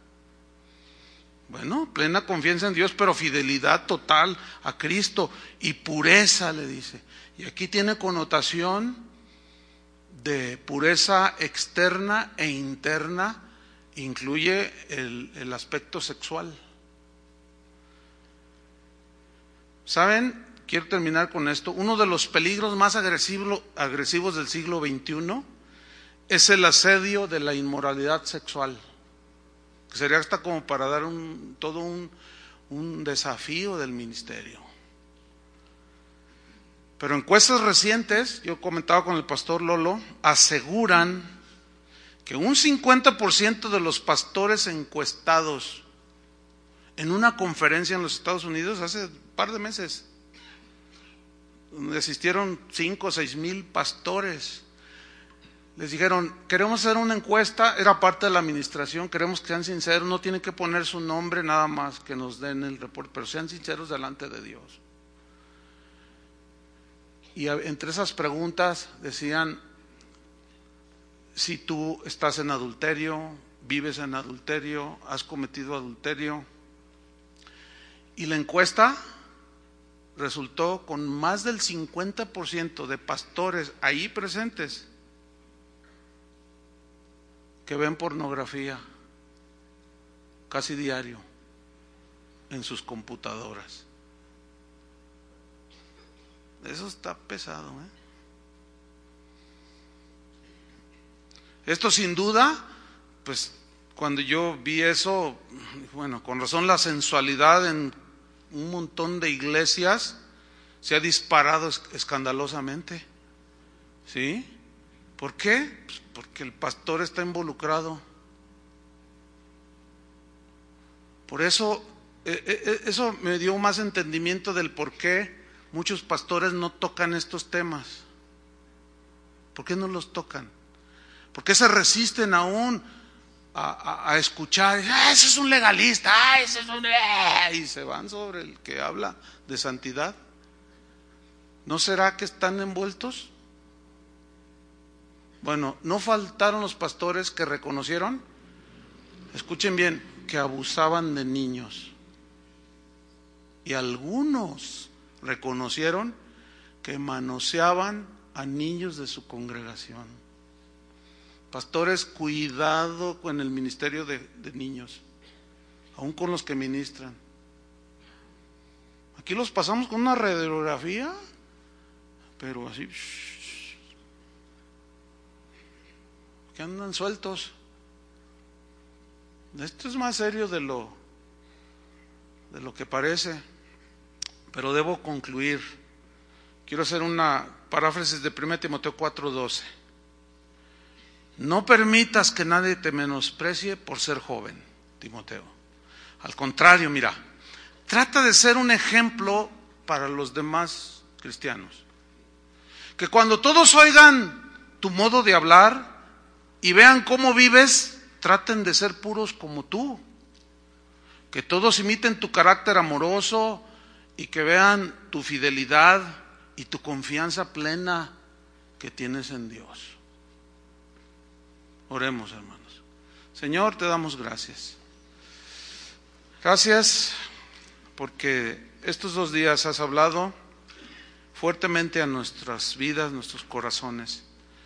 Bueno, plena confianza en Dios, pero fidelidad total a Cristo y pureza, le dice. Y aquí tiene connotación de pureza externa e interna, incluye el, el aspecto sexual. ¿Saben? Quiero terminar con esto. Uno de los peligros más agresivos, agresivos del siglo veintiuno es el asedio de la inmoralidad sexual. Que sería hasta como para dar un, todo un, un desafío del ministerio. Pero encuestas recientes, yo comentaba con el pastor Lolo, aseguran que un cincuenta por ciento de los pastores encuestados en una conferencia en los Estados Unidos hace un par de meses, donde asistieron cinco o seis mil pastores, les dijeron, queremos hacer una encuesta, era parte de la administración, queremos que sean sinceros, no tienen que poner su nombre, nada más que nos den el reporte, pero sean sinceros delante de Dios. Y entre esas preguntas decían, si tú estás en adulterio, vives en adulterio, has cometido adulterio. Y la encuesta resultó con más del cincuenta por ciento de pastores ahí presentes que ven pornografía casi diario en sus computadoras. Eso está pesado, ¿eh? Esto sin duda, pues cuando yo vi eso, bueno, con razón la sensualidad en un montón de iglesias se ha disparado escandalosamente. ¿Sí? ¿Por qué? Pues porque el pastor está involucrado. Por eso, eh, eso me dio más entendimiento del por qué muchos pastores no tocan estos temas. ¿Por qué no los tocan? ¿Por qué se resisten aún a, a, a escuchar? Ah, ese es un legalista, ah, ese es un... y se van sobre el que habla de santidad. ¿No será que están envueltos? Bueno, no faltaron los pastores que reconocieron, escuchen bien, que abusaban de niños. Y algunos reconocieron que manoseaban a niños de su congregación. Pastores, cuidado con el ministerio de, de niños, aún con los que ministran. Aquí los pasamos con una radiografía, pero así, que andan sueltos. Esto es más serio de lo, de lo que parece. Pero debo concluir. Quiero hacer una paráfrasis de primera Timoteo cuatro doce. No permitas que nadie te menosprecie por ser joven, Timoteo. Al contrario, mira, trata de ser un ejemplo para los demás cristianos. Que cuando todos oigan tu modo de hablar y vean cómo vives, traten de ser puros como tú. Que todos imiten tu carácter amoroso y que vean tu fidelidad y tu confianza plena que tienes en Dios. Oremos, hermanos. Señor, te damos gracias. Gracias porque estos dos días has hablado fuertemente a nuestras vidas, nuestros corazones.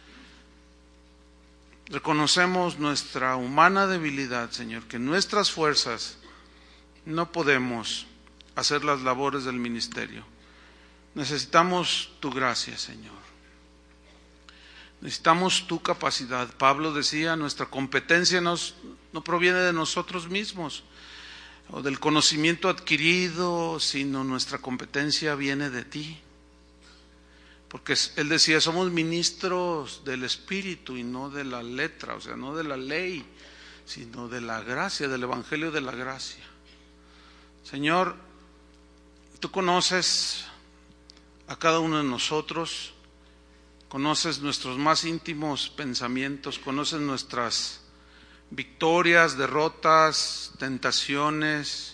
Reconocemos nuestra humana debilidad, Señor, que nuestras fuerzas no podemos hacer las labores del ministerio. Necesitamos tu gracia, Señor. Necesitamos tu capacidad. Pablo decía, nuestra competencia nos, no proviene de nosotros mismos o del conocimiento adquirido, sino nuestra competencia viene de ti. Porque él decía, somos ministros del Espíritu y no de la letra, o sea, no de la ley, sino de la gracia, del Evangelio de la gracia. Señor, Tú conoces a cada uno de nosotros, conoces nuestros más íntimos pensamientos, conoces nuestras victorias, derrotas, tentaciones,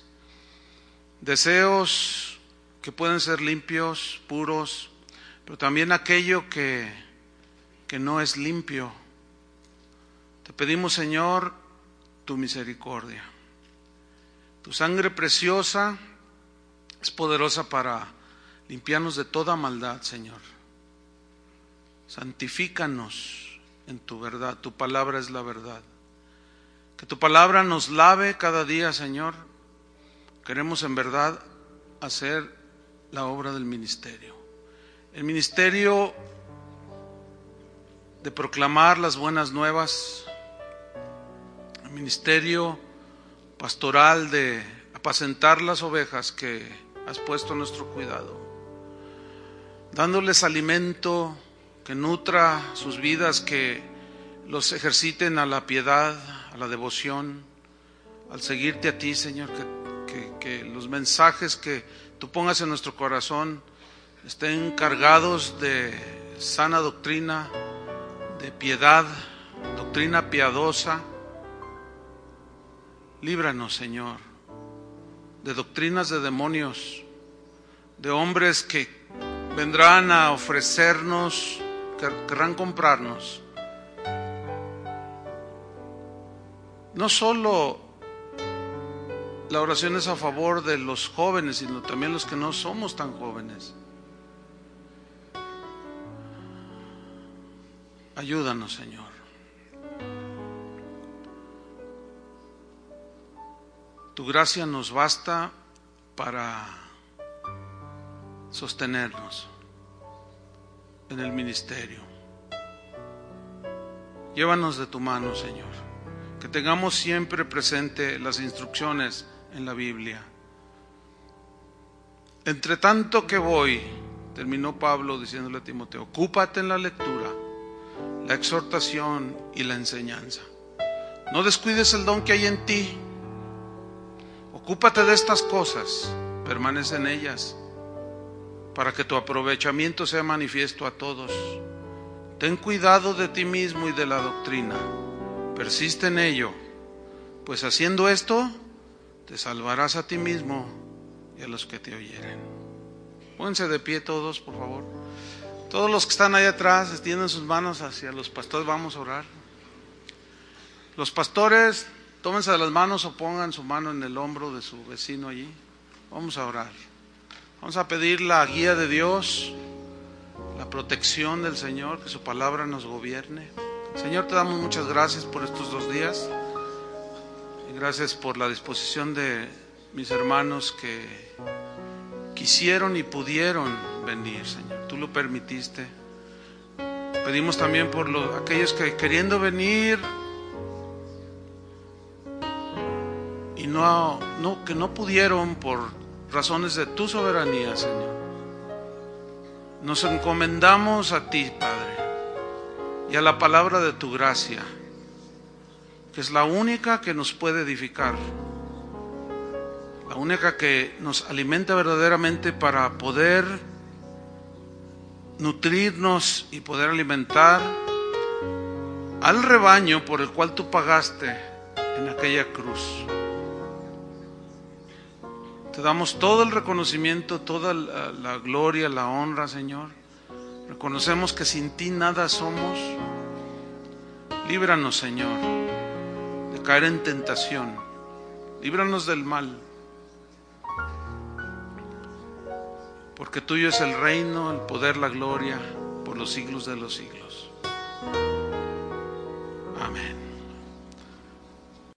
deseos que pueden ser limpios, puros, pero también aquello que, que no es limpio. Te pedimos, Señor, tu misericordia. Tu sangre preciosa es poderosa para limpiarnos de toda maldad, Señor. Santifícanos en tu verdad, tu palabra es la verdad. Que tu palabra nos lave cada día, Señor. Queremos en verdad hacer la obra del ministerio. El ministerio de proclamar las buenas nuevas, el ministerio pastoral de apacentar las ovejas que has puesto a nuestro cuidado, dándoles alimento que nutra sus vidas, que los ejerciten a la piedad, a la devoción, al seguirte a ti, Señor, que, que, que los mensajes que tú pongas en nuestro corazón estén cargados de sana doctrina, de piedad, doctrina piadosa. Líbranos, Señor, de doctrinas de demonios, de hombres que vendrán a ofrecernos, que querrán comprarnos. No solo la oración es a favor de los jóvenes, sino también los que no somos tan jóvenes. Ayúdanos, Señor. Tu gracia nos basta para sostenernos en el ministerio. Llévanos de tu mano, Señor. Que tengamos siempre presente las instrucciones en la Biblia. Entre tanto que voy, terminó Pablo diciéndole a Timoteo, ocúpate en la lectura, la exhortación y la enseñanza. No descuides el don que hay en ti. Ocúpate de estas cosas, permanece en ellas, para que tu aprovechamiento sea manifiesto a todos. Ten cuidado de ti mismo y de la doctrina. Persiste en ello, pues haciendo esto, te salvarás a ti mismo y a los que te oyeren. Pónganse de pie todos, por favor. Todos los que están ahí atrás, extienden sus manos hacia los pastores, vamos a orar. Los pastores, tómense de las manos o pongan su mano en el hombro de su vecino allí. Vamos a orar. Vamos a pedir la guía de Dios, la protección del Señor, que su palabra nos gobierne. Señor, te damos muchas gracias por estos dos días. Y gracias por la disposición de mis hermanos que quisieron y pudieron venir, Señor. Tú lo permitiste. Pedimos también por los, aquellos que queriendo venir y no, no, que no pudieron por razones de tu soberanía, Señor. Nos encomendamos a ti, Padre, y a la palabra de tu gracia, que es la única que nos puede edificar, la única que nos alimenta verdaderamente para poder nutrirnos y poder alimentar al rebaño por el cual tú pagaste en aquella cruz. Te damos todo el reconocimiento, toda la, la gloria, la honra, Señor. Reconocemos que sin ti nada somos. Líbranos, Señor, de caer en tentación. Líbranos del mal. Porque tuyo es el reino, el poder, la gloria, por los siglos de los siglos.